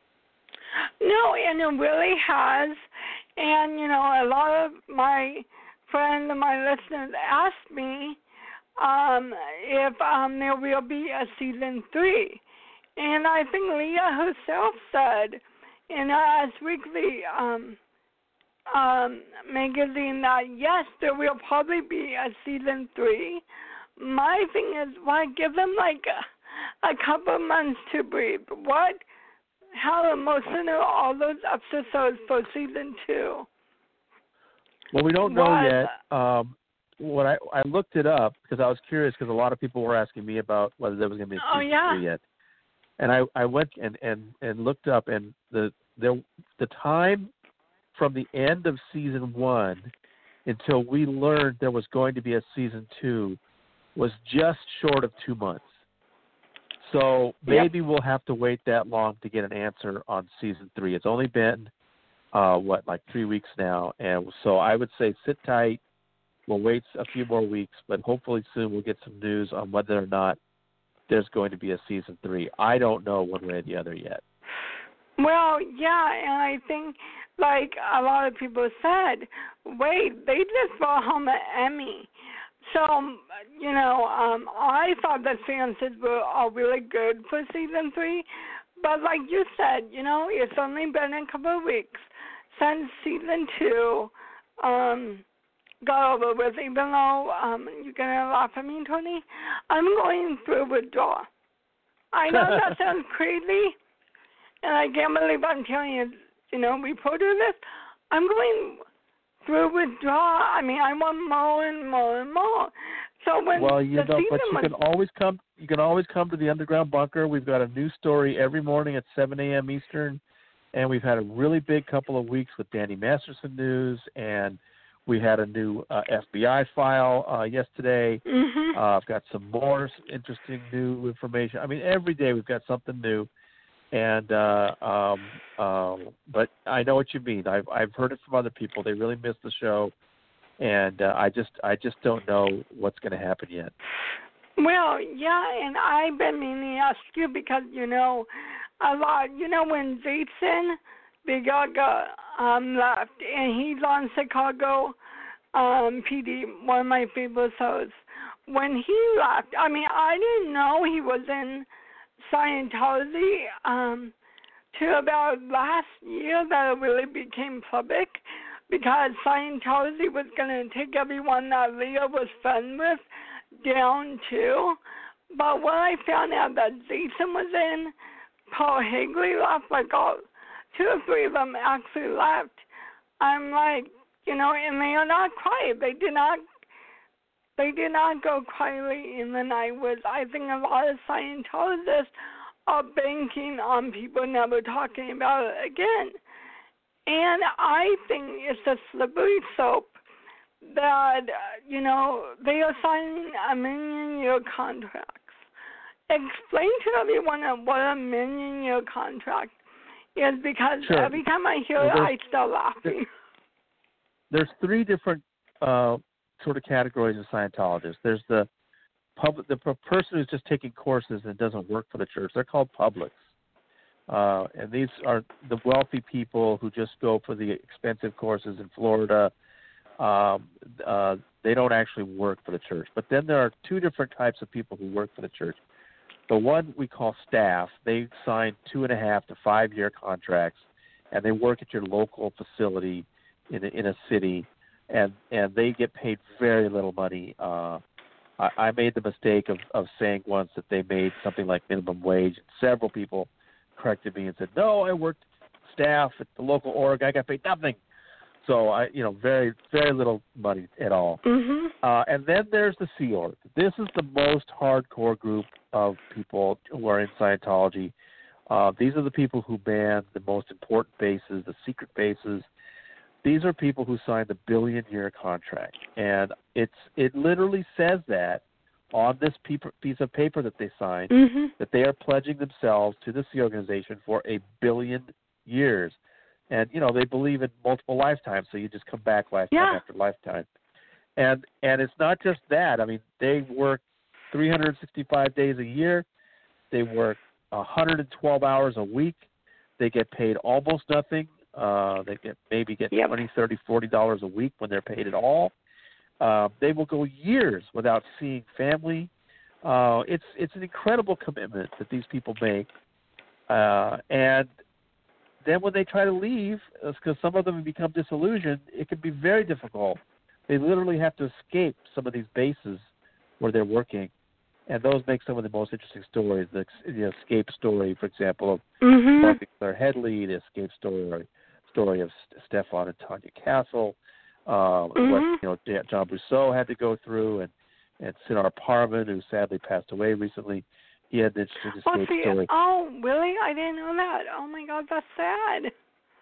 No, and it really has. And you know, a lot of my friends and my listeners asked me um, if um, there will be a season three, and I think Leah herself said in her Us Weekly Um, Um, magazine that yes, there will probably be a season three. My thing is, why give them like a, a couple months to breathe? What? How emotional all those episodes for season two? Well, we don't know what? yet. Um, what I I looked it up because I was curious because a lot of people were asking me about whether there was going to be a season oh, yeah. three yet, and I, I went and, and, and looked up and the the the time from the end of season one until we learned there was going to be a season two was just short of two months. So maybe yep. we'll have to wait that long to get an answer on season three. It's only been, uh, what, like three weeks now. And so I would say sit tight, We'll wait a few more weeks, but hopefully soon we'll get some news on whether or not there's going to be a season three. I don't know one way or the other yet. Well, yeah, and I think, like a lot of people said, wait, they just brought home an Emmy. So, you know, um, I thought the chances were all really good for season three. But like you said, you know, it's only been a couple of weeks since season two um, got over with, even though um, you're going to laugh at me, Tony. I'm going through withdrawal. I know that sounds crazy, and I can't believe I'm telling you, you know, reporter this. I'm going through withdrawal. I mean, I want more and more and more. So when well, you the know, but you was, can always come. You can always come to the Underground Bunker. We've got a new story every morning at seven a.m. Eastern, and we've had a really big couple of weeks with Danny Masterson news, and we had a new uh, F B I file uh, yesterday. Mm-hmm. Uh, I've got some more interesting new information. I mean, every day we've got something new, and uh, um, um, but I know what you mean. I've I've heard it from other people. They really miss the show. And uh, I just, I just don't know what's going to happen yet. Well, yeah, and I've been meaning to ask you because you know, a lot. You know, when Jason Bigaga um, left, and he's on Chicago um, P D, one of my favorite shows. When he left, I mean, I didn't know he was in Scientology um, till about last year that it really became public. Because Scientology was going to take everyone that Leo was friends with down too. But when I found out that Jason was in, Paul Higley left, like all two or three of them actually left. I'm like, you know, and they are not quiet. They did not, they did not go quietly in the night. With I think a lot of Scientologists are banking on people never talking about it again. And I think it's a slippery slope that, uh, you know, they are signing a million-year contracts. Explain to everyone what a million-year contract is, because sure. every time I hear well, it, I start laughing. There's three different uh, sort of categories of Scientologists. There's the public, the person who's just taking courses and doesn't work for the church. They're called publics. Uh, and these are the wealthy people who just go for the expensive courses in Florida. Um, uh, they don't actually work for the church. But then there are two different types of people who work for the church. The one we call staff, they sign two and a half to five year contracts, and they work at your local facility in a, in a city, and, and they get paid very little money. Uh, I, I made the mistake of, of saying once that they made something like minimum wage. Several people corrected me and said, no, I worked staff at the local org. I got paid nothing. So, I, you know, very, very little money at all. Mm-hmm. Uh, and then there's the Sea Org. This is the most hardcore group of people who are in Scientology. Uh, these are the people who man the most important bases, the secret bases. These are people who signed the billion-year contract. And it's it literally says that on this piece of paper that they signed, mm-hmm. that they are pledging themselves to the Sea Organization for a billion years. And, you know, they believe in multiple lifetimes, so you just come back lifetime yeah. after lifetime. And and it's not just that. I mean, they work three hundred sixty-five days a year. They work one hundred twelve hours a week. They get paid almost nothing. Uh, they get maybe get yep. twenty, thirty, forty dollars a week when they're paid at all. Uh, they will go years without seeing family. Uh, it's it's an incredible commitment that these people make. Uh, and then when they try to leave, because some of them have become disillusioned, it can be very difficult. They literally have to escape some of these bases where they're working. And those make some of the most interesting stories. The, the escape story, for example, of mm-hmm. Mark Claire Headley, the escape story story of Stefan and Tanya Castle, uh, mm-hmm. what you know John Brousseau had to go through, and and Sinar Parman, who sadly passed away recently, he had an interesting escape oh, see, story. Oh, really? I didn't know that. Oh my God, that's sad.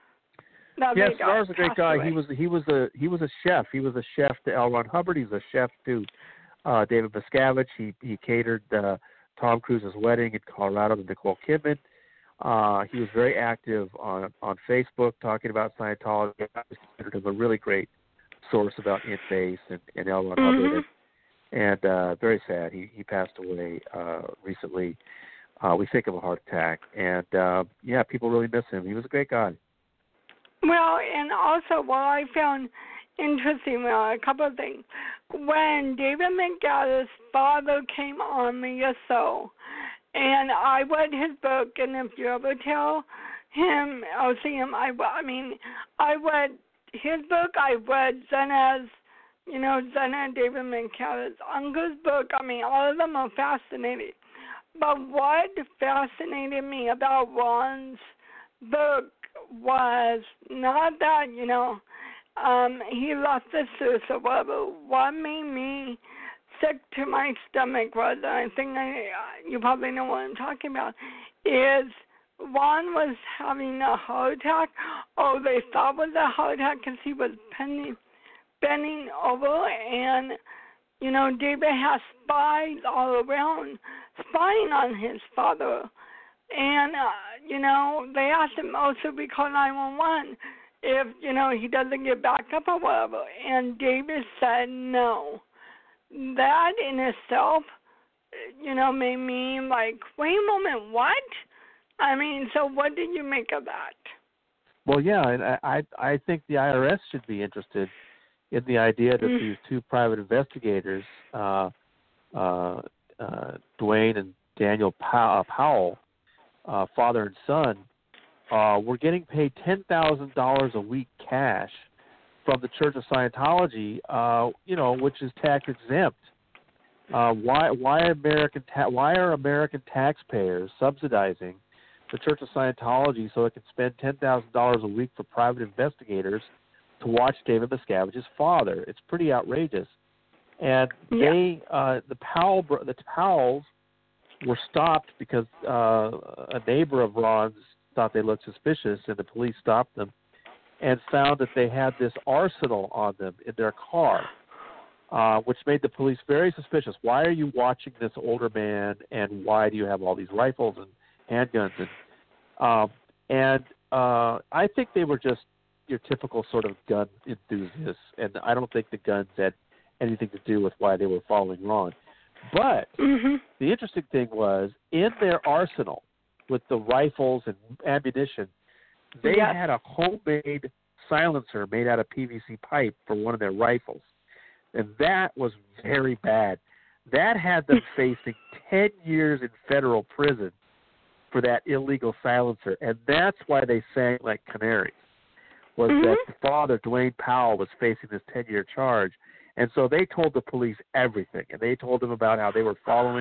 That yes, Sinar's a great guy. Away. He was he was a he was a chef. He was a chef to L. Ron Hubbard. He's a chef to uh, David Miscavige. He he catered uh, Tom Cruise's wedding in Colorado to Nicole Kidman. Uh, he was very active on on Facebook talking about Scientology. I considered him a really great source about in-base and, and L. Ron Mm-hmm. Hubbard. And, and uh, very sad. He he passed away uh, recently. Uh, we think of a heart attack. And, uh, yeah, people really miss him. He was a great guy. Well, and also what I found interesting, well, a couple of things. When David McGattis' father came on me, yes, so, and I read his book, and if you ever tell him or see him, I, I mean, I read his book, I read Zena's, you know, Zena and David McGattis' uncle's book. I mean, all of them are fascinating. But what fascinated me about Ron's book was not that, you know, um, he left the service or whatever. What made me sick to my stomach was, and I think I, you probably know what I'm talking about, is Ron was having a heart attack, or they thought it was a heart attack because he was bending, bending over, and, you know, David has spies all around spying on his father. And, uh, you know, they asked him, oh, should we call nine one one if, you know, he doesn't get back up or whatever. And David said no. That in itself, you know, made me like, wait a moment, what? I mean, so what did you make of that? Well, yeah, and I, I I think the I R S should be interested in the idea that Mm. these two private investigators, uh, uh, uh, Dwayne and Daniel Pow- Powell, uh, father and son, uh, were getting paid ten thousand dollars a week cash from the Church of Scientology, uh, you know, which is tax exempt. Uh, why why American ta- why are American taxpayers subsidizing the Church of Scientology so it can spend ten thousand dollars a week for private investigators to watch David Miscavige's father? It's pretty outrageous. And Yeah. they, uh, the Powell, the Powells, were stopped because uh, a neighbor of Ron's thought they looked suspicious, and the police stopped them and found that they had this arsenal on them in their car, uh, which made the police very suspicious. Why are you watching this older man, and why do you have all these rifles and handguns? And um, and uh, I think they were just your typical sort of gun enthusiasts, and I don't think the guns had anything to do with why they were following Ron. But Mm-hmm. the interesting thing was, in their arsenal, with the rifles and ammunition, they Yes. had a homemade silencer made out of P V C pipe for one of their rifles. And that was very bad. That had them facing ten years in federal prison for that illegal silencer. And that's why they sang like canaries, was Mhm. that the father, Dwayne Powell, was facing this ten-year charge. And so they told the police everything. And they told them about how they were following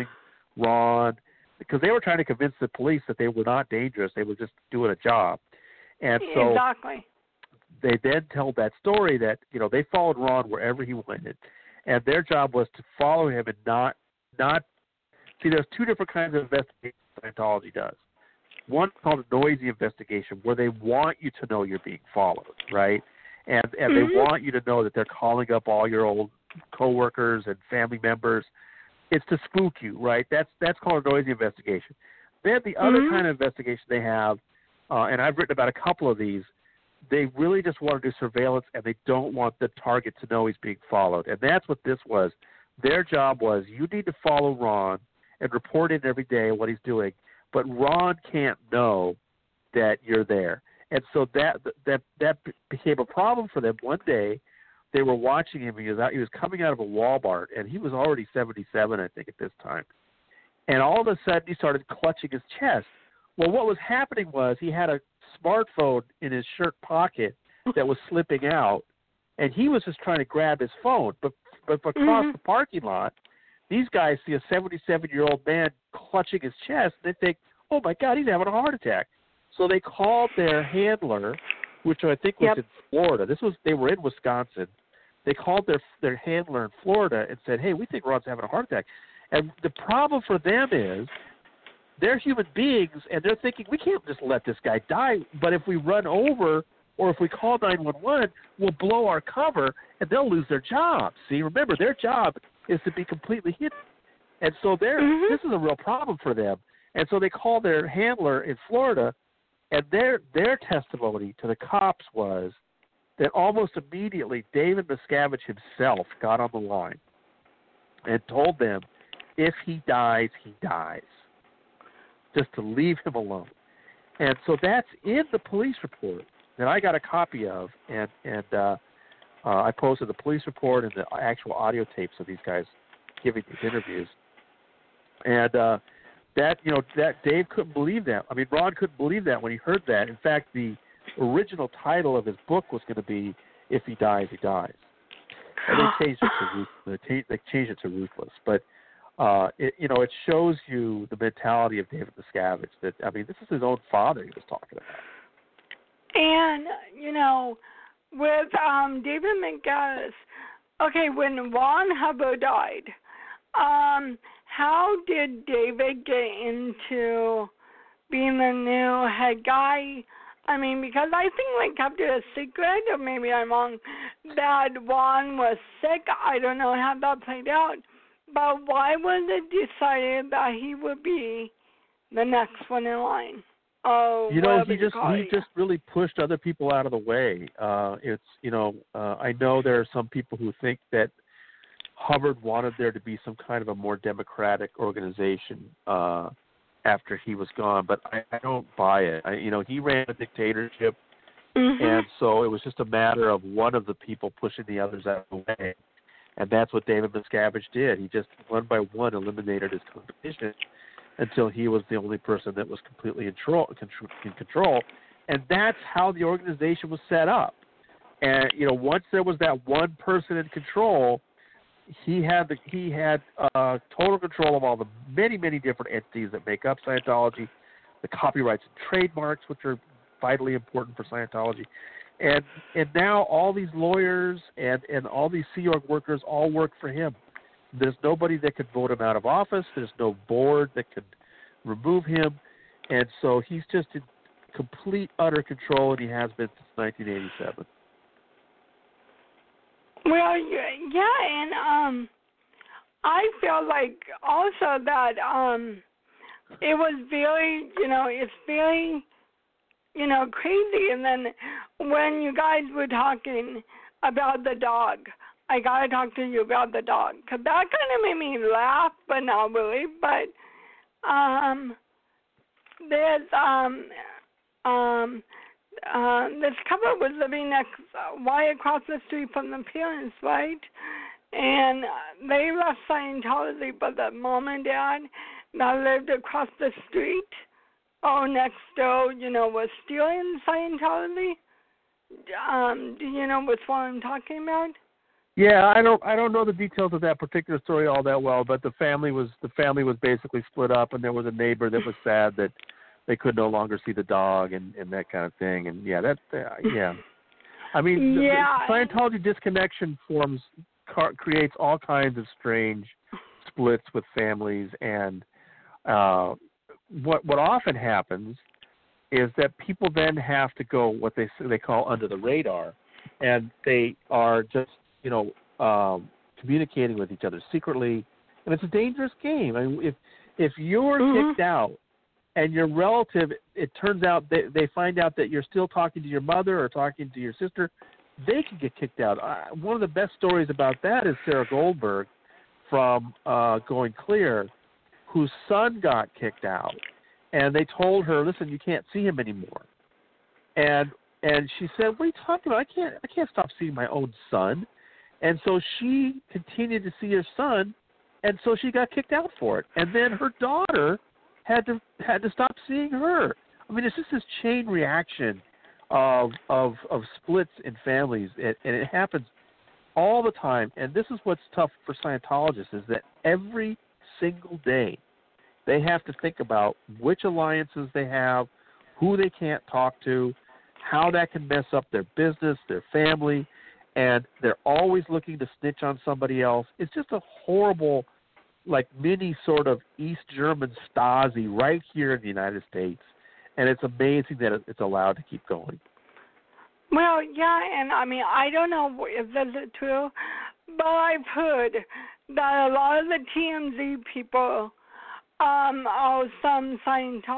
Ron, because they were trying to convince the police that they were not dangerous. They were just doing a job. And so Exactly. they then told that story that, you know, they followed Ron wherever he went. And their job was to follow him and not, not see, there's two different kinds of investigations Scientology does. One called a noisy investigation, where they want you to know you're being followed, right? And and Mhm. they want you to know that they're calling up all your old coworkers and family members. It's to spook you, right? That's that's called a noisy investigation. Then the other Mhm. kind of investigation they have, uh, and I've written about a couple of these, they really just want to do surveillance, and they don't want the target to know he's being followed. And that's what this was. Their job was, you need to follow Ron and report in every day what he's doing, but Ron can't know that you're there. And so that that that became a problem for them. One day, they were watching him. He was out, he was coming out of a Walmart, and he was already seventy-seven, I think, at this time. And all of a sudden, he started clutching his chest. Well, what was happening was he had a smartphone in his shirt pocket that was slipping out, and he was just trying to grab his phone. But but across Mhm. the parking lot, these guys see a seventy-seven-year-old man clutching his chest, and they think, oh, my God, he's having a heart attack. So they called their handler, which I think was Yep. in Florida. This was They were in Wisconsin. They called their their handler in Florida and said, hey, we think Ron's having a heart attack. And the problem for them is they're human beings, and they're thinking, we can't just let this guy die. But if we run over or if we call nine one one, we'll blow our cover, and they'll lose their job. See, remember, their job is to be completely hidden. And so they're, Mhm. this is a real problem for them. And so they called their handler in Florida, and their their testimony to the cops was that almost immediately David Miscavige himself got on the line and told them if he dies, he dies, just to leave him alone. And so that's in the police report that I got a copy of, and, and uh, uh, I posted the police report and the actual audio tapes of these guys giving these interviews. And uh, that, you know, that Dave couldn't believe that. I mean, Ron couldn't believe that when he heard that. In fact, the original title of his book was going to be "If He Dies, He Dies," and they changed it to Ruthless. They changed it to Ruthless. But uh, it, you know, it shows you the mentality of David Miscavige. That I mean, this is his own father he was talking about. And you know, with um, David Miscavige, okay, when Ron Hubbard died, um, how did David get into being the new head guy? I mean, because I think they kept it a secret, or maybe I'm wrong, that Ron was sick. I don't know how that played out. But why was it decided that he would be the next one in line? Oh, you know, he just he it. just really pushed other people out of the way. Uh, it's you know, uh, I know there are some people who think that Hubbard wanted there to be some kind of a more democratic organization uh, after he was gone, but I, I don't buy it. I, you know, he ran a dictatorship, mm-hmm. and so it was just a matter of one of the people pushing the others out of the way, and that's what David Miscavige did. He just one by one eliminated his competition until he was the only person that was completely in control, in control, and that's how the organization was set up. And you know, once there was that one person in control, he had the he had uh, total control of all the many many different entities that make up Scientology, the copyrights and trademarks, which are vitally important for Scientology, and and now all these lawyers and, and all these Sea Org workers all work for him. There's nobody that could vote him out of office. There's no board that could remove him, and so he's just in complete utter control, and he has been since nineteen eighty-seven. Well, yeah, and um, I feel like also that um, it was very, you know, it's very, you know, crazy. And then when you guys were talking about the dog, I got to talk to you about the dog, because that kind of made me laugh, but not really. But um, there's um, um, Uh, this couple was living next, uh, right across the street from the parents, right? And uh, they left Scientology, but the mom and dad that lived across the street, or next door, you know, was still in Scientology. Um, do you know which one I'm talking about? Yeah, I don't I don't know the details of that particular story all that well, but the family was the family was basically split up, and there was a neighbor that was sad that they could no longer see the dog and, and that kind of thing. And yeah, that uh, yeah. I mean, yeah. the, the Scientology disconnection forms car, creates all kinds of strange splits with families, and uh, what what often happens is that people then have to go what they they call under the radar, and they are just you know um, communicating with each other secretly, and it's a dangerous game. I mean, if if you're mm-hmm. kicked out and your relative, it turns out they, they find out that you're still talking to your mother or talking to your sister, they can get kicked out. Uh, one of the best stories about that is Sarah Goldberg from uh, Going Clear, whose son got kicked out, and they told her, "Listen, you can't see him anymore." And and she said, "What are you talking about? I can't I can't stop seeing my own son." And so she continued to see her son, and so she got kicked out for it. And then her daughter had to had to stop seeing her. I mean, it's just this chain reaction of of of splits in families, and, and it happens all the time. And this is what's tough for Scientologists, is that every single day they have to think about which alliances they have, who they can't talk to, how that can mess up their business, their family, and they're always looking to snitch on somebody else. It's just a horrible, like mini sort of East German Stasi right here in the United States, and it's amazing that it's allowed to keep going. Well, yeah, and I mean, I don't know if this is true, but I've heard that a lot of the T M Z people um, are some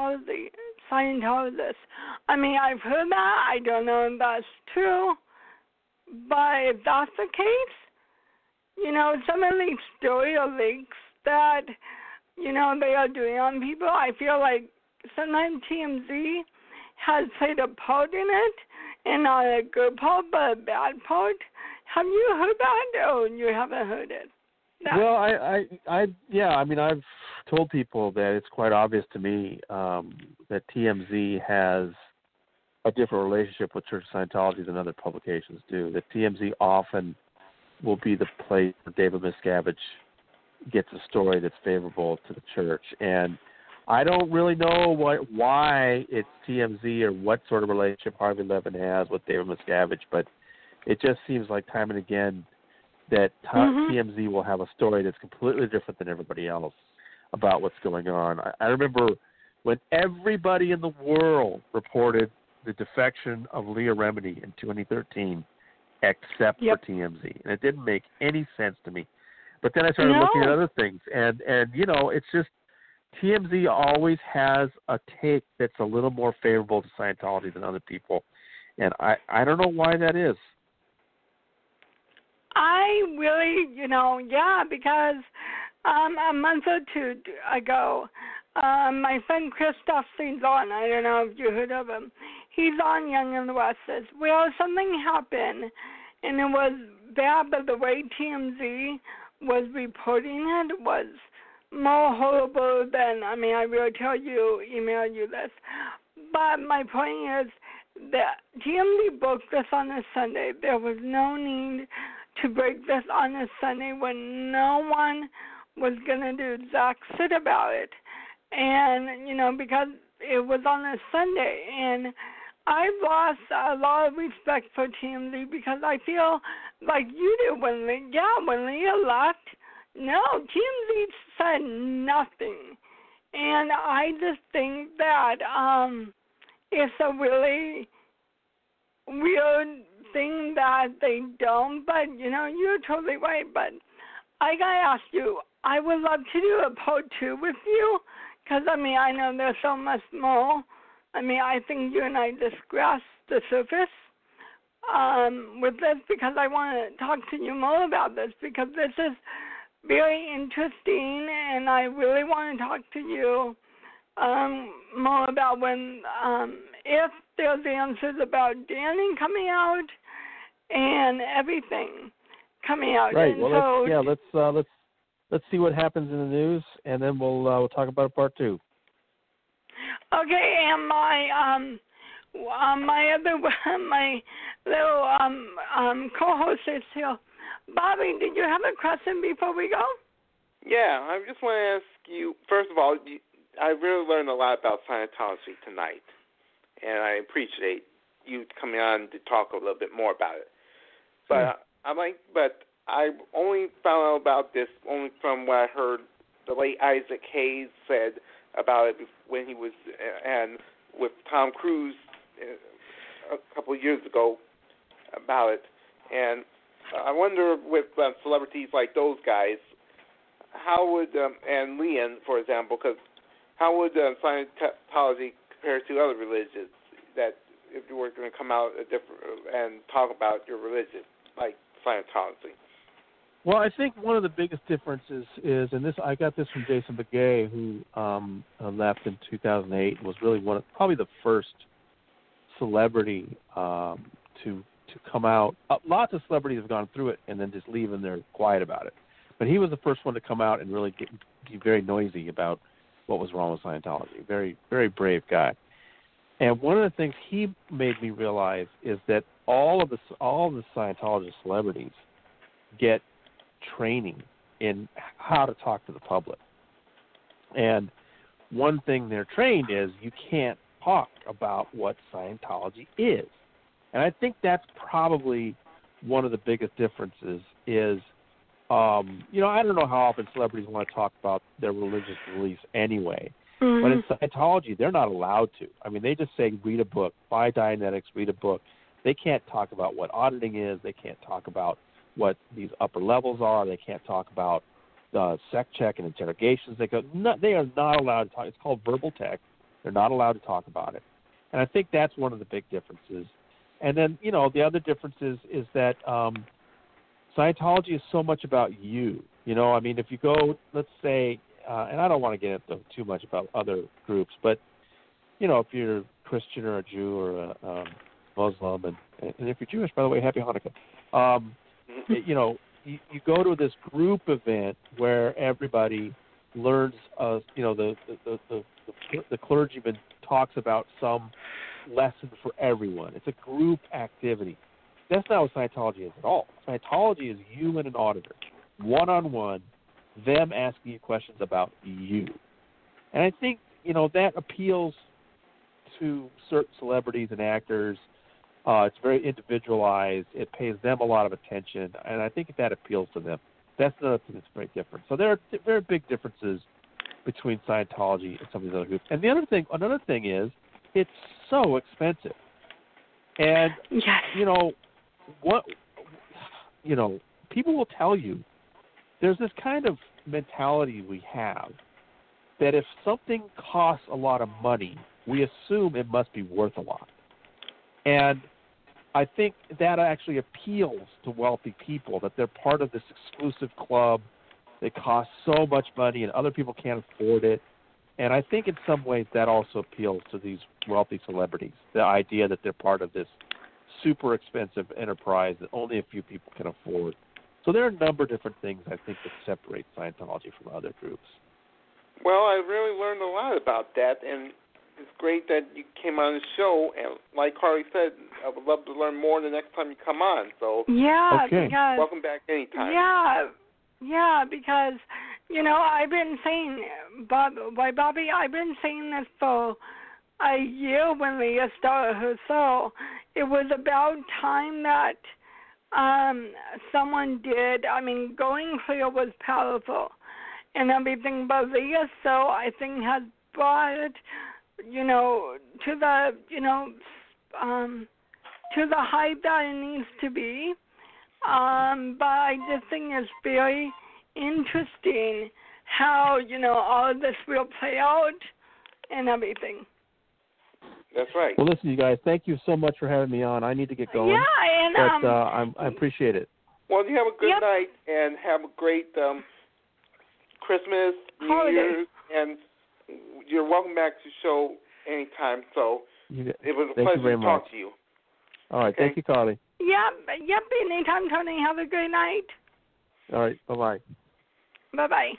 Scientology, Scientologists. I mean, I've heard that. I don't know if that's true, but if that's the case, you know, some of these story leaks that, you know, they are doing on people, I feel like sometimes T M Z has played a part in it, and not a good part, but a bad part. Have you heard that, or you haven't heard it? No. Well, I, I, I, yeah, I mean, I've told people that it's quite obvious to me um, that T M Z has a different relationship with Church of Scientology than other publications do. That T M Z often will be the place where David Miscavige gets a story that's favorable to the church. And I don't really know what, why it's T M Z or what sort of relationship Harvey Levin has with David Miscavige, but it just seems like time and again that t- mm-hmm. T M Z will have a story that's completely different than everybody else about what's going on. I, I remember when everybody in the world reported the defection of Leah Remini in twenty thirteen, except yep. for T M Z, and it didn't make any sense to me. But then I started no. looking at other things, and, and you know, it's just T M Z always has a take that's a little more favorable to Scientology than other people, and I, I don't know why that is. I really, you know, yeah, because um, a month or two ago, um, my friend Christoph Cezanne, I don't know if you heard of him, he's on Young and the Restless. Well, something happened, and it was bad, but the way T M Z was reporting it was more horrible than, I mean, I will tell you, email you this. But my point is that T M Z booked this on a Sunday. There was no need to break this on a Sunday when no one was going to do jack shit about it. And, you know, because it was on a Sunday. And I've lost a lot of respect for T M Z because I feel like you did when Leah, yeah, when Leah left, no, T M Z said nothing. And I just think that um, it's a really weird thing that they don't, but, you know, you're totally right. But I got to ask you, I would love to do a part two with you because, I mean, I know there's so much more. I mean, I think you and I just scratched the surface um, with this because I want to talk to you more about this because this is very interesting, and I really want to talk to you um, more about when, um, if there's answers about Danny coming out and everything coming out. Right. And well, so, let's, yeah, let's uh, let's let's see what happens in the news, and then we'll uh, we'll talk about it part two. Okay, and my um, um my other my little um um co-host is here. Bobby, did you have a question before we go? Yeah, I just want to ask you. First of all, you, I really learned a lot about Scientology tonight, and I appreciate you coming on to talk a little bit more about it. But Yeah. I like, but I only found out about this only from what I heard the late Isaac Hayes said about it when he was and with Tom Cruise a couple of years ago about it. And I wonder with uh, celebrities like those guys, how would um, and Leon, for example, because how would uh, Scientology compare to other religions that if you were going to come out a different and talk about your religion like Scientology? Well, I think one of the biggest differences is, and this I got this from Jason Begay, who um, uh, left in two thousand eight and was really one of probably the first celebrity um, to to come out. Uh, lots of celebrities have gone through it and then just leave and they're quiet about it. But he was the first one to come out and really get, be very noisy about what was wrong with Scientology. Very, very brave guy. And one of the things he made me realize is that all of the all of the Scientologist celebrities get training in how to talk to the public. And one thing they're trained is you can't talk about what Scientology is. And I think that's probably one of the biggest differences is, um, you know, I don't know how often celebrities want to talk about their religious beliefs anyway. Mm-hmm. But in Scientology, they're not allowed to. I mean, they just say, read a book, buy Dianetics, read a book. They can't talk about what auditing is. They can't talk about what these upper levels are. They can't talk about the sec check and interrogations. They go, no, they are not allowed to talk. It's called verbal tech. They're not allowed to talk about it. And I think that's one of the big differences And then, you know, the other difference is, is that um, Scientology is so much about you. You know, I mean, if you go, let's say, uh, and I don't want to get into too much about other groups, but, you know, if you're Christian or a Jew or a um, Muslim, and, and if you're Jewish, by the way, happy Hanukkah, um, you know, you, you go to this group event where everybody learns, uh, you know, the the, the, the the clergyman talks about some lesson for everyone. It's a group activity. That's not what Scientology is at all. Scientology is you and an auditor, one-on-one, them asking you questions about you. And I think, you know, that appeals to certain celebrities and actors. Uh, it's very individualized. It pays them a lot of attention, and I think that appeals to them. That's another thing that's very different. So there are very big differences between Scientology and some of these other groups. And the other thing, another thing is, it's so expensive. And yes. you know what? You know, people will tell you there's this kind of mentality we have that if something costs a lot of money, we assume it must be worth a lot. And I think that actually appeals to wealthy people, that they're part of this exclusive club that costs so much money and other people can't afford it. And I think in some ways that also appeals to these wealthy celebrities, the idea that they're part of this super expensive enterprise that only a few people can afford. So there are a number of different things, I think, that separate Scientology from other groups. Well, I really learned a lot about that, and it's great that you came on the show. And like Carly said, I would love to learn more the next time you come on. So yeah, okay. because welcome back anytime. Yeah, yeah, because you know I've been saying, Bob, why Bobby, I've been saying this for a year when Leah started her show. It was about time that um, someone did. I mean, going clear was powerful, and everything, but Leah's show I think has brought it, you know, to the, you know, um, to the height that it needs to be. Um, but I just think it's very interesting how, you know, all of this will play out and everything. That's right. Well, listen, you guys, thank you so much for having me on. I need to get going. Yeah, and but um, uh, I'm, I appreciate it. Well, you have a good yep. night and have a great um, Christmas, New Holiday. Year's, and you're welcome back to the show anytime. So You, it was a thank you pleasure very to talk much. to you. All right, Okay. thank you, Carly. Yep, yep, anytime, Tony. Have a good night. All right, bye-bye. Bye-bye.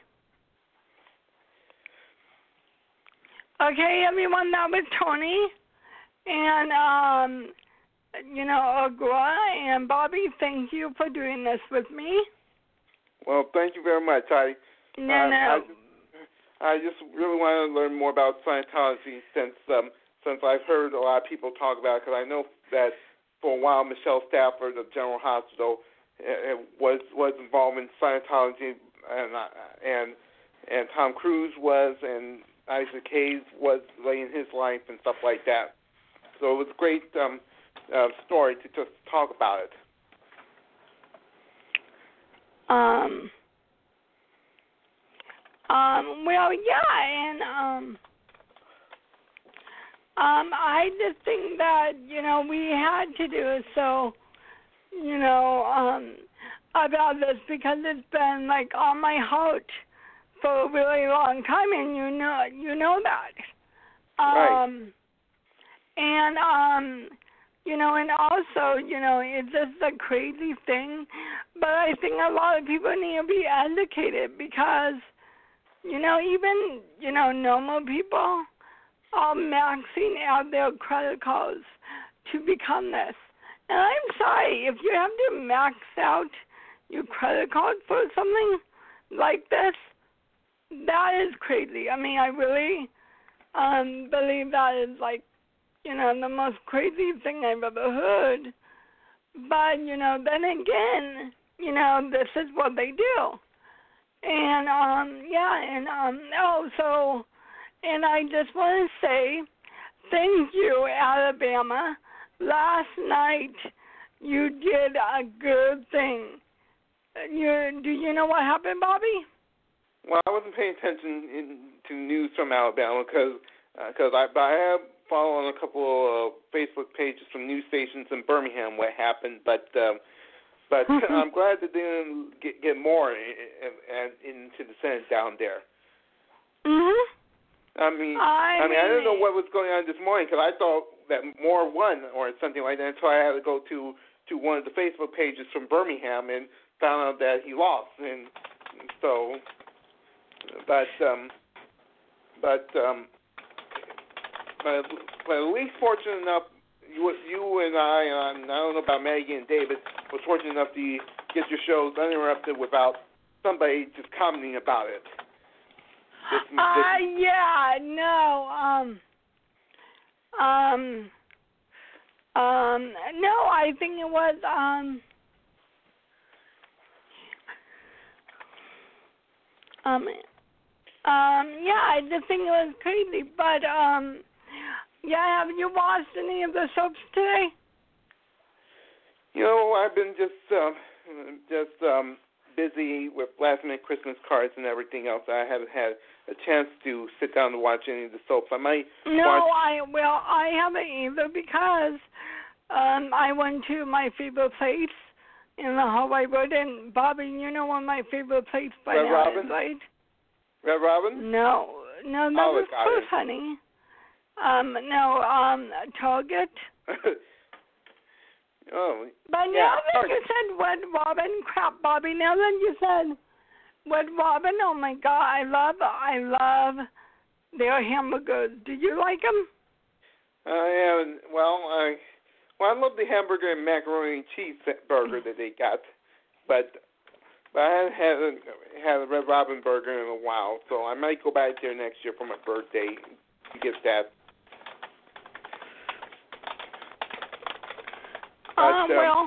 Okay, everyone, that was Tony. And, um, you know, Agua and Bobby, thank you for doing this with me. Well, thank you very much. I, No, I, no. I, just, I just really want to learn more about Scientology since um, since I've heard a lot of people talk about it, because I know that for a while Michelle Stafford of General Hospital uh, was was involved in Scientology, and and and Tom Cruise was, and Isaac Hayes was laying his life and stuff like that. So it was a great um, uh, story to just talk about it. Um, um, well, yeah, and um, um, I just think that, you know, we had to do it so, you know, um, about this, because it's been, like, on my heart for a really long time, and you know, you know that. Um, Right. And, um, you know, and also, you know, it's just a crazy thing, but I think a lot of people need to be educated because, you know, even, you know, normal people are maxing out their credit cards to become this. And I'm sorry, if you have to max out your credit card for something like this, that is crazy. I mean, I really um, believe that is, like, you know, the most crazy thing I've ever heard. But, you know, then again, you know, this is what they do. And, um, yeah, and, um, oh, so, and I just want to say thank you, Alabama. Last night you did a good thing. You, do you know what happened, Bobby? Well, I wasn't paying attention in, to news from Alabama because uh, cause I, I have follow on a couple of Facebook pages from news stations in Birmingham what happened, but um, but I'm glad that they didn't get, get more in, in, into the Senate down there. Mhm. I mean, I, I mean, I didn't know what was going on this morning because I thought that Moore won or something like that, so I had to go to to one of the Facebook pages from Birmingham and found out that he lost, and so, but um, but um, but, but at least fortunate enough, you you and I, and I don't know about Maggie and David, was fortunate enough to get your shows uninterrupted without somebody just commenting about it. This, this, uh, yeah, no, um, um, um, no, I think it was, um, um, um, yeah, I just think it was crazy, but, um, yeah, have you watched any of the soaps today? You know, I've been just, um, just, um, busy with last minute Christmas cards and everything else. I haven't had a chance to sit down and watch any of the soaps. I might No, watch... I well, I haven't either because um, I went to my favorite place in the Hollywood, and Bobby, you know what my favorite place by Red now Robin? is, right? Red Robin? No, no, that Olive was close, honey. Um, no, um, Target. Oh, But yeah, now that Target. you said Red Robin, crap, Bobby. Now that you said Red Robin, oh my God, I love, I love their hamburgers. Do you like them? I haven't. Well, I well, I love the hamburger and macaroni and cheese burger that they got, but but I haven't had had a Red Robin burger in a while, so I might go back there next year for my birthday to get that. But, um, um, well,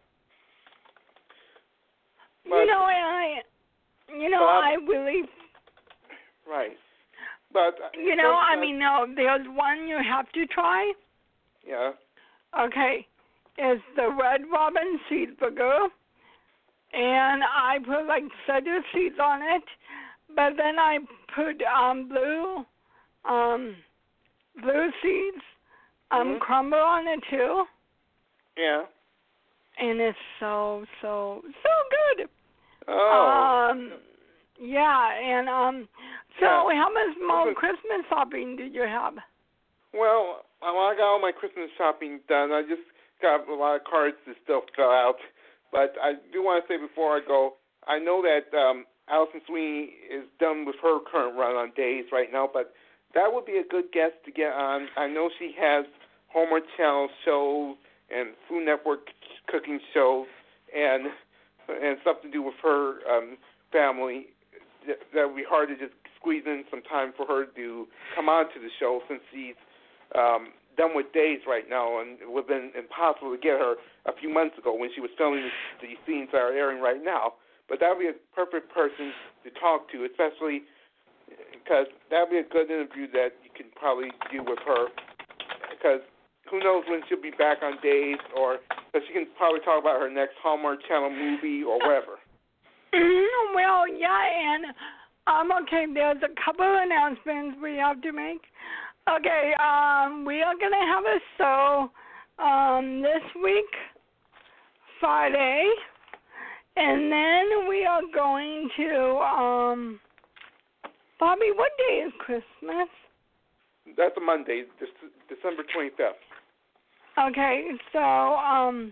but, you know, I, you know, but I really, right. But you know, I uh, mean, no, there's one you have to try. yeah. Okay, it's the Red Robin cheeseburger, and I put like cheddar cheese on it, but then I put um blue, um, blue seeds, um, Mm-hmm. crumble on it too. Yeah. And it's so, so, so good. Oh. Um, yeah, and um, so Yeah. how much more Okay. Christmas shopping did you have? Well, I got all my Christmas shopping done. I just got a lot of cards to still fill out. But I do want to say before I go, I know that um, Allison Sweeney is done with her current run on Days right now, but that would be a good guest to get on. I know she has Hallmark Channel shows and Food Network cooking shows and and stuff to do with her um, family. That would be hard to just squeeze in some time for her to come on to the show since she's um, done with Days right now, and it would have been impossible to get her a few months ago when she was filming the, the scenes that are airing right now. But that would be a perfect person to talk to, especially because that would be a good interview that you can probably do with her, because who knows when she'll be back on Days, or because she can probably talk about her next Hallmark Channel movie or whatever. Well, yeah, and um, okay, there's a couple of announcements we have to make. Okay, um, we are gonna have a show um this week, Friday, and then we are going to um. Bobby, what day is Christmas? That's a Monday, December twenty-fifth. Okay, so um.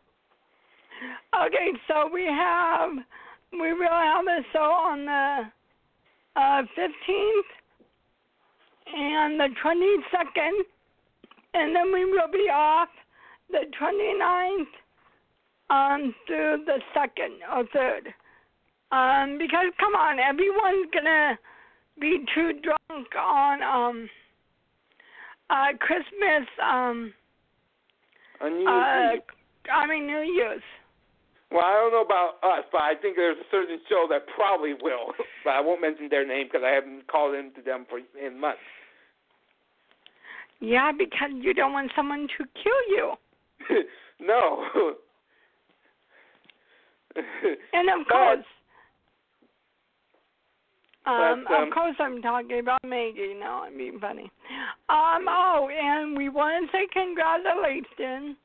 Okay, so we have we will have a show on the uh, fifteenth and the twenty-second, and then we will be off the twenty-ninth um, through the second or third. Um, because come on, everyone's gonna be too drunk on um uh Christmas um On New uh Year's Eve. I mean New Year's. Well, I don't know about us, but I think there's a certain show that probably will. But I won't mention their name because I haven't called into them for in months. Yeah, because you don't want someone to kill you. No. And of But- course, Um, but, um, of course, I'm talking about Maggie. No, I'm being funny. Um, oh, and we want to say congratulations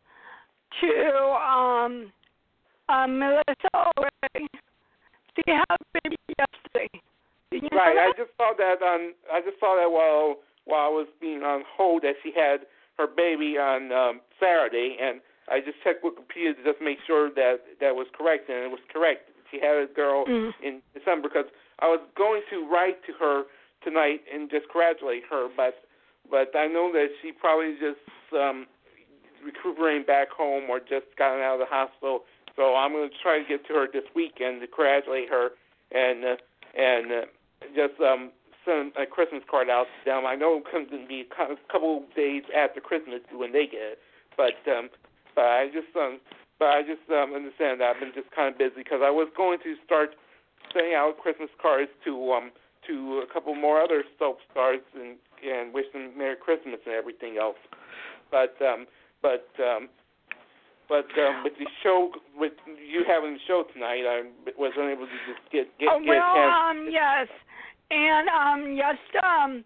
to um, uh, Melissa O'Reilly. She had a baby yesterday. Did you right. know I that? just saw that on. I just saw that while while I was being on hold that she had her baby on um, Saturday, and I just checked Wikipedia to just make sure that that was correct, and it was correct. She had a girl Mm. in December, because I was going to write to her tonight and just congratulate her, but but I know that she probably just um, recuperating back home or just gotten out of the hospital. So I'm going to try to get to her this weekend to congratulate her and uh, and uh, just um, send a Christmas card out to them. I know it's going to be a couple days after Christmas when they get it, but um, but I just um, but I just um, understand that I've been just kind of busy because I was going to start sending out Christmas cards to um to a couple more other soap stars and and wish them Merry Christmas and everything else, but um, but um, But um, with the show, with you having the show tonight, I was unable to just get get Oh, get well, a chance. um, yes, and um, yes, um,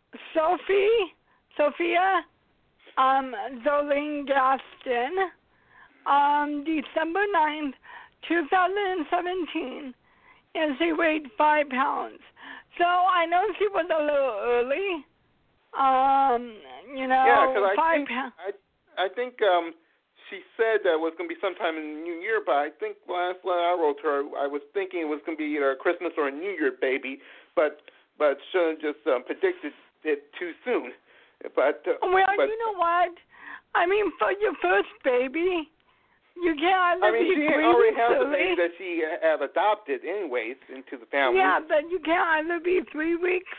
Sophie, Sophia, um, Zolene Gaston, um, December ninth, two thousand seventeen, and she weighed five pounds. So I know she was a little early. Um, you know, Yeah, because I five think pounds. I I think um. She said that it was going to be sometime in the New Year, but I think last letter I wrote to her, I was thinking it was going to be either a Christmas or a New Year baby, but but shouldn't have just um, predicted it too soon. But uh, Well, but, you know what? I mean, for your first baby, you can't I mean, be she three already weeks has a early. baby that she had adopted anyways into the family. Yeah, but you can't either be three weeks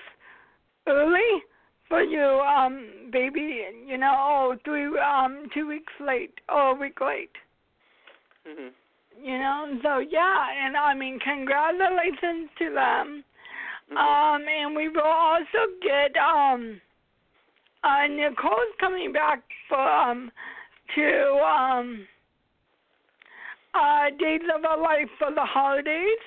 early for your um baby, you know, oh, three um two weeks late or a week late. Mm-hmm. You know, so yeah, and I mean, congratulations to them. Mm-hmm. Um, and we will also get um, uh, Nicole's coming back for um to um uh Days of Our Life for the holidays,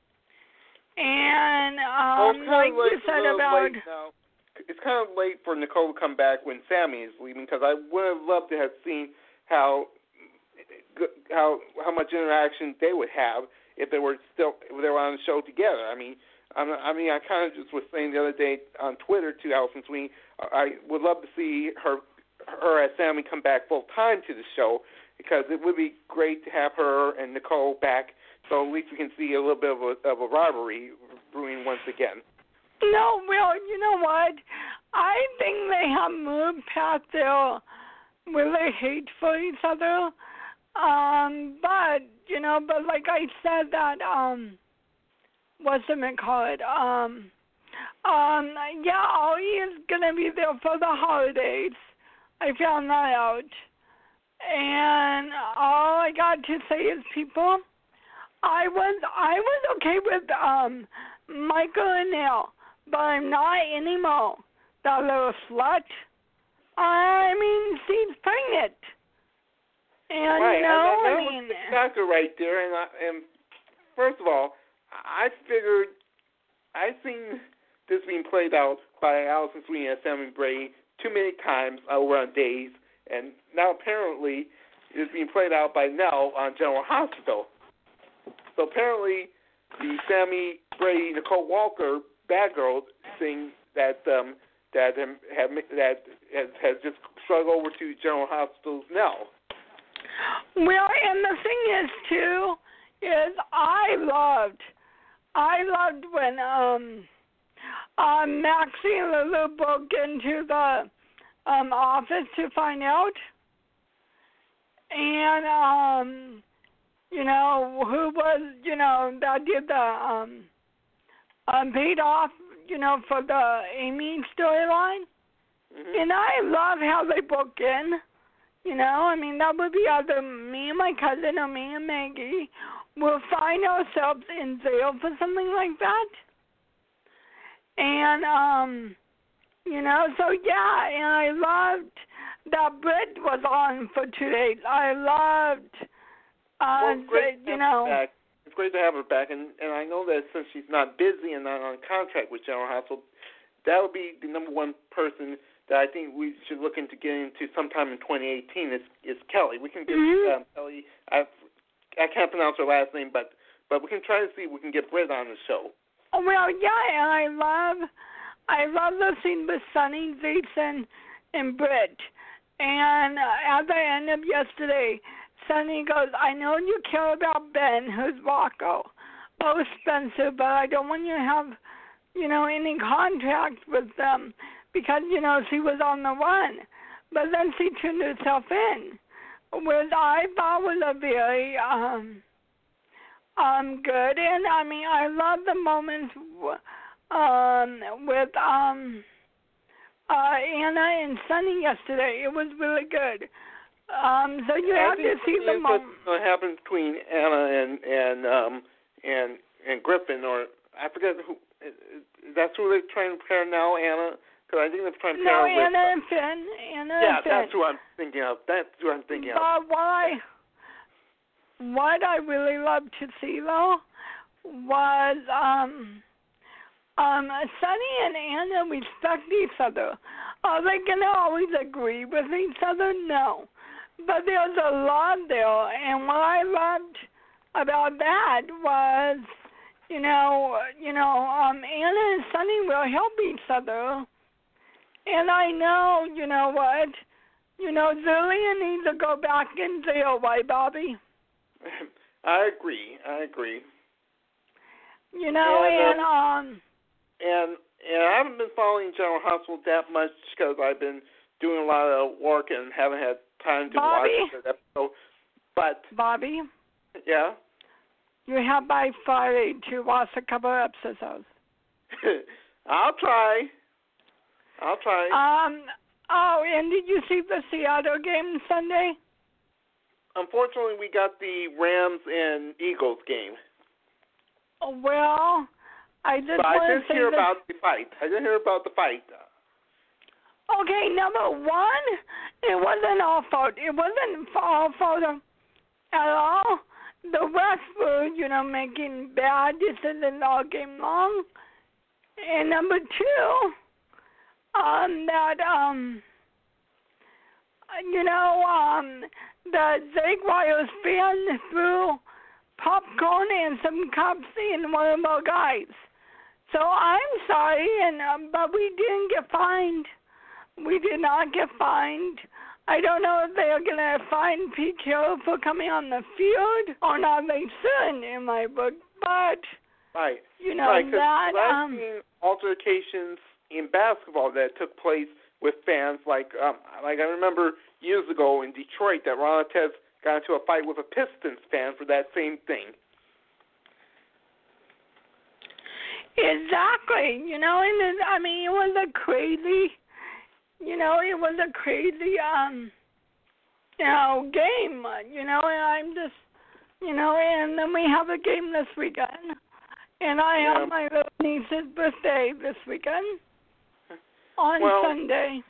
and well, um it's like kind of like you a said little about. late now. It's kind of late for Nicole to come back when Sammy is leaving, because I would have loved to have seen how how how much interaction they would have if they were still if they were on the show together. I mean, I'm, I mean, I kind of just was saying the other day on Twitter to Allison Sweeney, I would love to see her her as Sammy come back full time to the show, because it would be great to have her and Nicole back, so at least we can see a little bit of a, of a rivalry brewing once again. No, well, you know what? I think they have moved past their really hate for each other. Um, but you know, but like I said, that um, what's it called? Um, um, yeah, Ollie is gonna be there for the holidays. I found that out, and all I got to say is, people, I was I was okay with um Michael and Neil. But I'm not anymore. That little slut. I mean, she's pregnant. And, right, you know, and that, that I mean... was the shocker right there. And, I, and first of all, I figured, I've seen this being played out by Allison Sweeney and Sammy Brady too many times over on Days. And now apparently it's being played out by Nell on General Hospital. So apparently the Sammy Brady, Nicole Walker bad girl thing that um, that um, have that has, has just struggled over to General Hospitals now. Well, and the thing is too is I loved I loved when um uh, Maxie and Lulu broke into the um office to find out, and um you know who was you know that did the um. Um, paid off, you know, for the Amy storyline. Mm-hmm. And I love how they book in. You know, I mean, that would be either me and my cousin or me and Maggie will find ourselves in jail for something like that. And, um, you know, so yeah, and I loved that Britt was on for two days. I loved, uh, well, great the, you know. back. It's great to have her back, and, and I know that since she's not busy and not on contract with General Hospital, that would be the number one person that I think we should look into getting into sometime in twenty eighteen is, is Kelly. We can get mm-hmm. um, Kelly. I I can't pronounce her last name, but but we can try to see if we can get Britt on the show. Oh, well, yeah, and I love I love listening with Sonny, Jason, and Britt. And uh, at the end of yesterday, Sonny goes, I know you care about Ben, who's Rocco. Oh, Spencer, but I don't want you to have, you know, any contract with them because, you know, she was on the run. But then she turned herself in, which I thought was a very um, um, good. And, I mean, I love the moments um, with um, uh, Anna and Sonny yesterday. It was really good. Um, so you I have to see the moment. What's going to happen between Anna and and um, and and Griffin, or I forget who. That's who they're trying to pair now, Anna. Because I think they're trying to pair no, with. Anna and Finn. Anna yeah, and Finn. that's who I'm thinking of. That's who I'm thinking but of. But what I, what I really loved to see though was um, um, Sonny and Anna respect each other. Are they gonna always agree with each other? No. But there's a lot there, and what I loved about that was, you know, you know, um, Anna and Sonny will help each other. And I know, you know what, you know, Zillian needs to go back in jail, right, Bobby? I agree. I agree. You know, and, and um, and and I haven't been following General Hospital that much because I've been doing a lot of work and haven't had time to Bobby? watch that episode. But Bobby, yeah, you have by Friday to watch a couple of episodes. I'll try. I'll try. Um. Oh, and did you see the Seattle game Sunday? Unfortunately, we got the Rams and Eagles game. Well, I just but want I to didn't say hear that, about the fight. I didn't hear about the fight. Okay, number one, it wasn't all fault. It wasn't all fault at all. The refs were, you know, making bad decisions all game long. And number two, um, that, um, you know, um, the Jaguars fan threw popcorn and some cups in one of our guys. So I'm sorry, and um, but we didn't get fined. We did not get fined. I don't know if they're going to fine Pete Carroll for coming on the field or not. They shouldn't in my book. But, right. you know, right, that... I've um, seen altercations in basketball that took place with fans. Like, um, like I remember years ago in Detroit that Ron Artest got into a fight with a Pistons fan for that same thing. Exactly. You know, and it, I mean, it was a crazy... You know, it was a crazy, um, you know, game, you know, and I'm just, you know, and then we have a game this weekend. And I yeah. have my little niece's birthday this weekend on well, Sunday.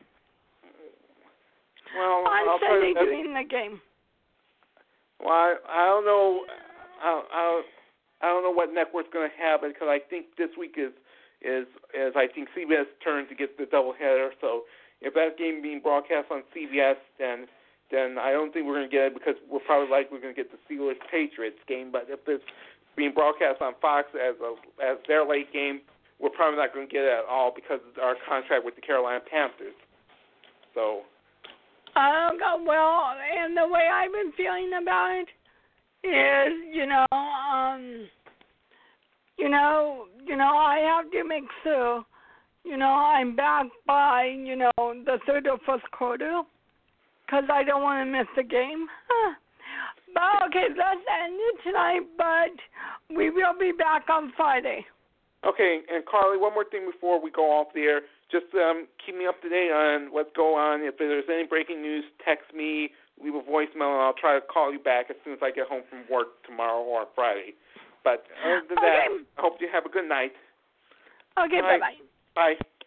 Well, on I'll Sunday try to, doing the game. Well, I, I don't know. I, I, I don't know what network's going to have it because I think this week is, is, is I think C B S turn to get the doubleheader, so... If that game being broadcast on C B S, then then I don't think we're going to get it because we're probably likely going to get the Steelers Patriots game. But if it's being broadcast on Fox as a as their late game, we're probably not going to get it at all because of our contract with the Carolina Panthers. So. Uh, well, and the way I've been feeling about it is, you know, um, you know, you know, I have to make sure. You know, I'm back by, you know, the third or fourth quarter because I don't want to miss the game. But, okay, let's end it tonight, but we will be back on Friday. Okay, and Carly, one more thing before we go off the air. Just um, keep me up to date on what's going on. If there's any breaking news, text me, leave a voicemail, and I'll try to call you back as soon as I get home from work tomorrow or Friday. But other than okay. that, I hope you have a good night. Okay, Bye. bye-bye. Bye.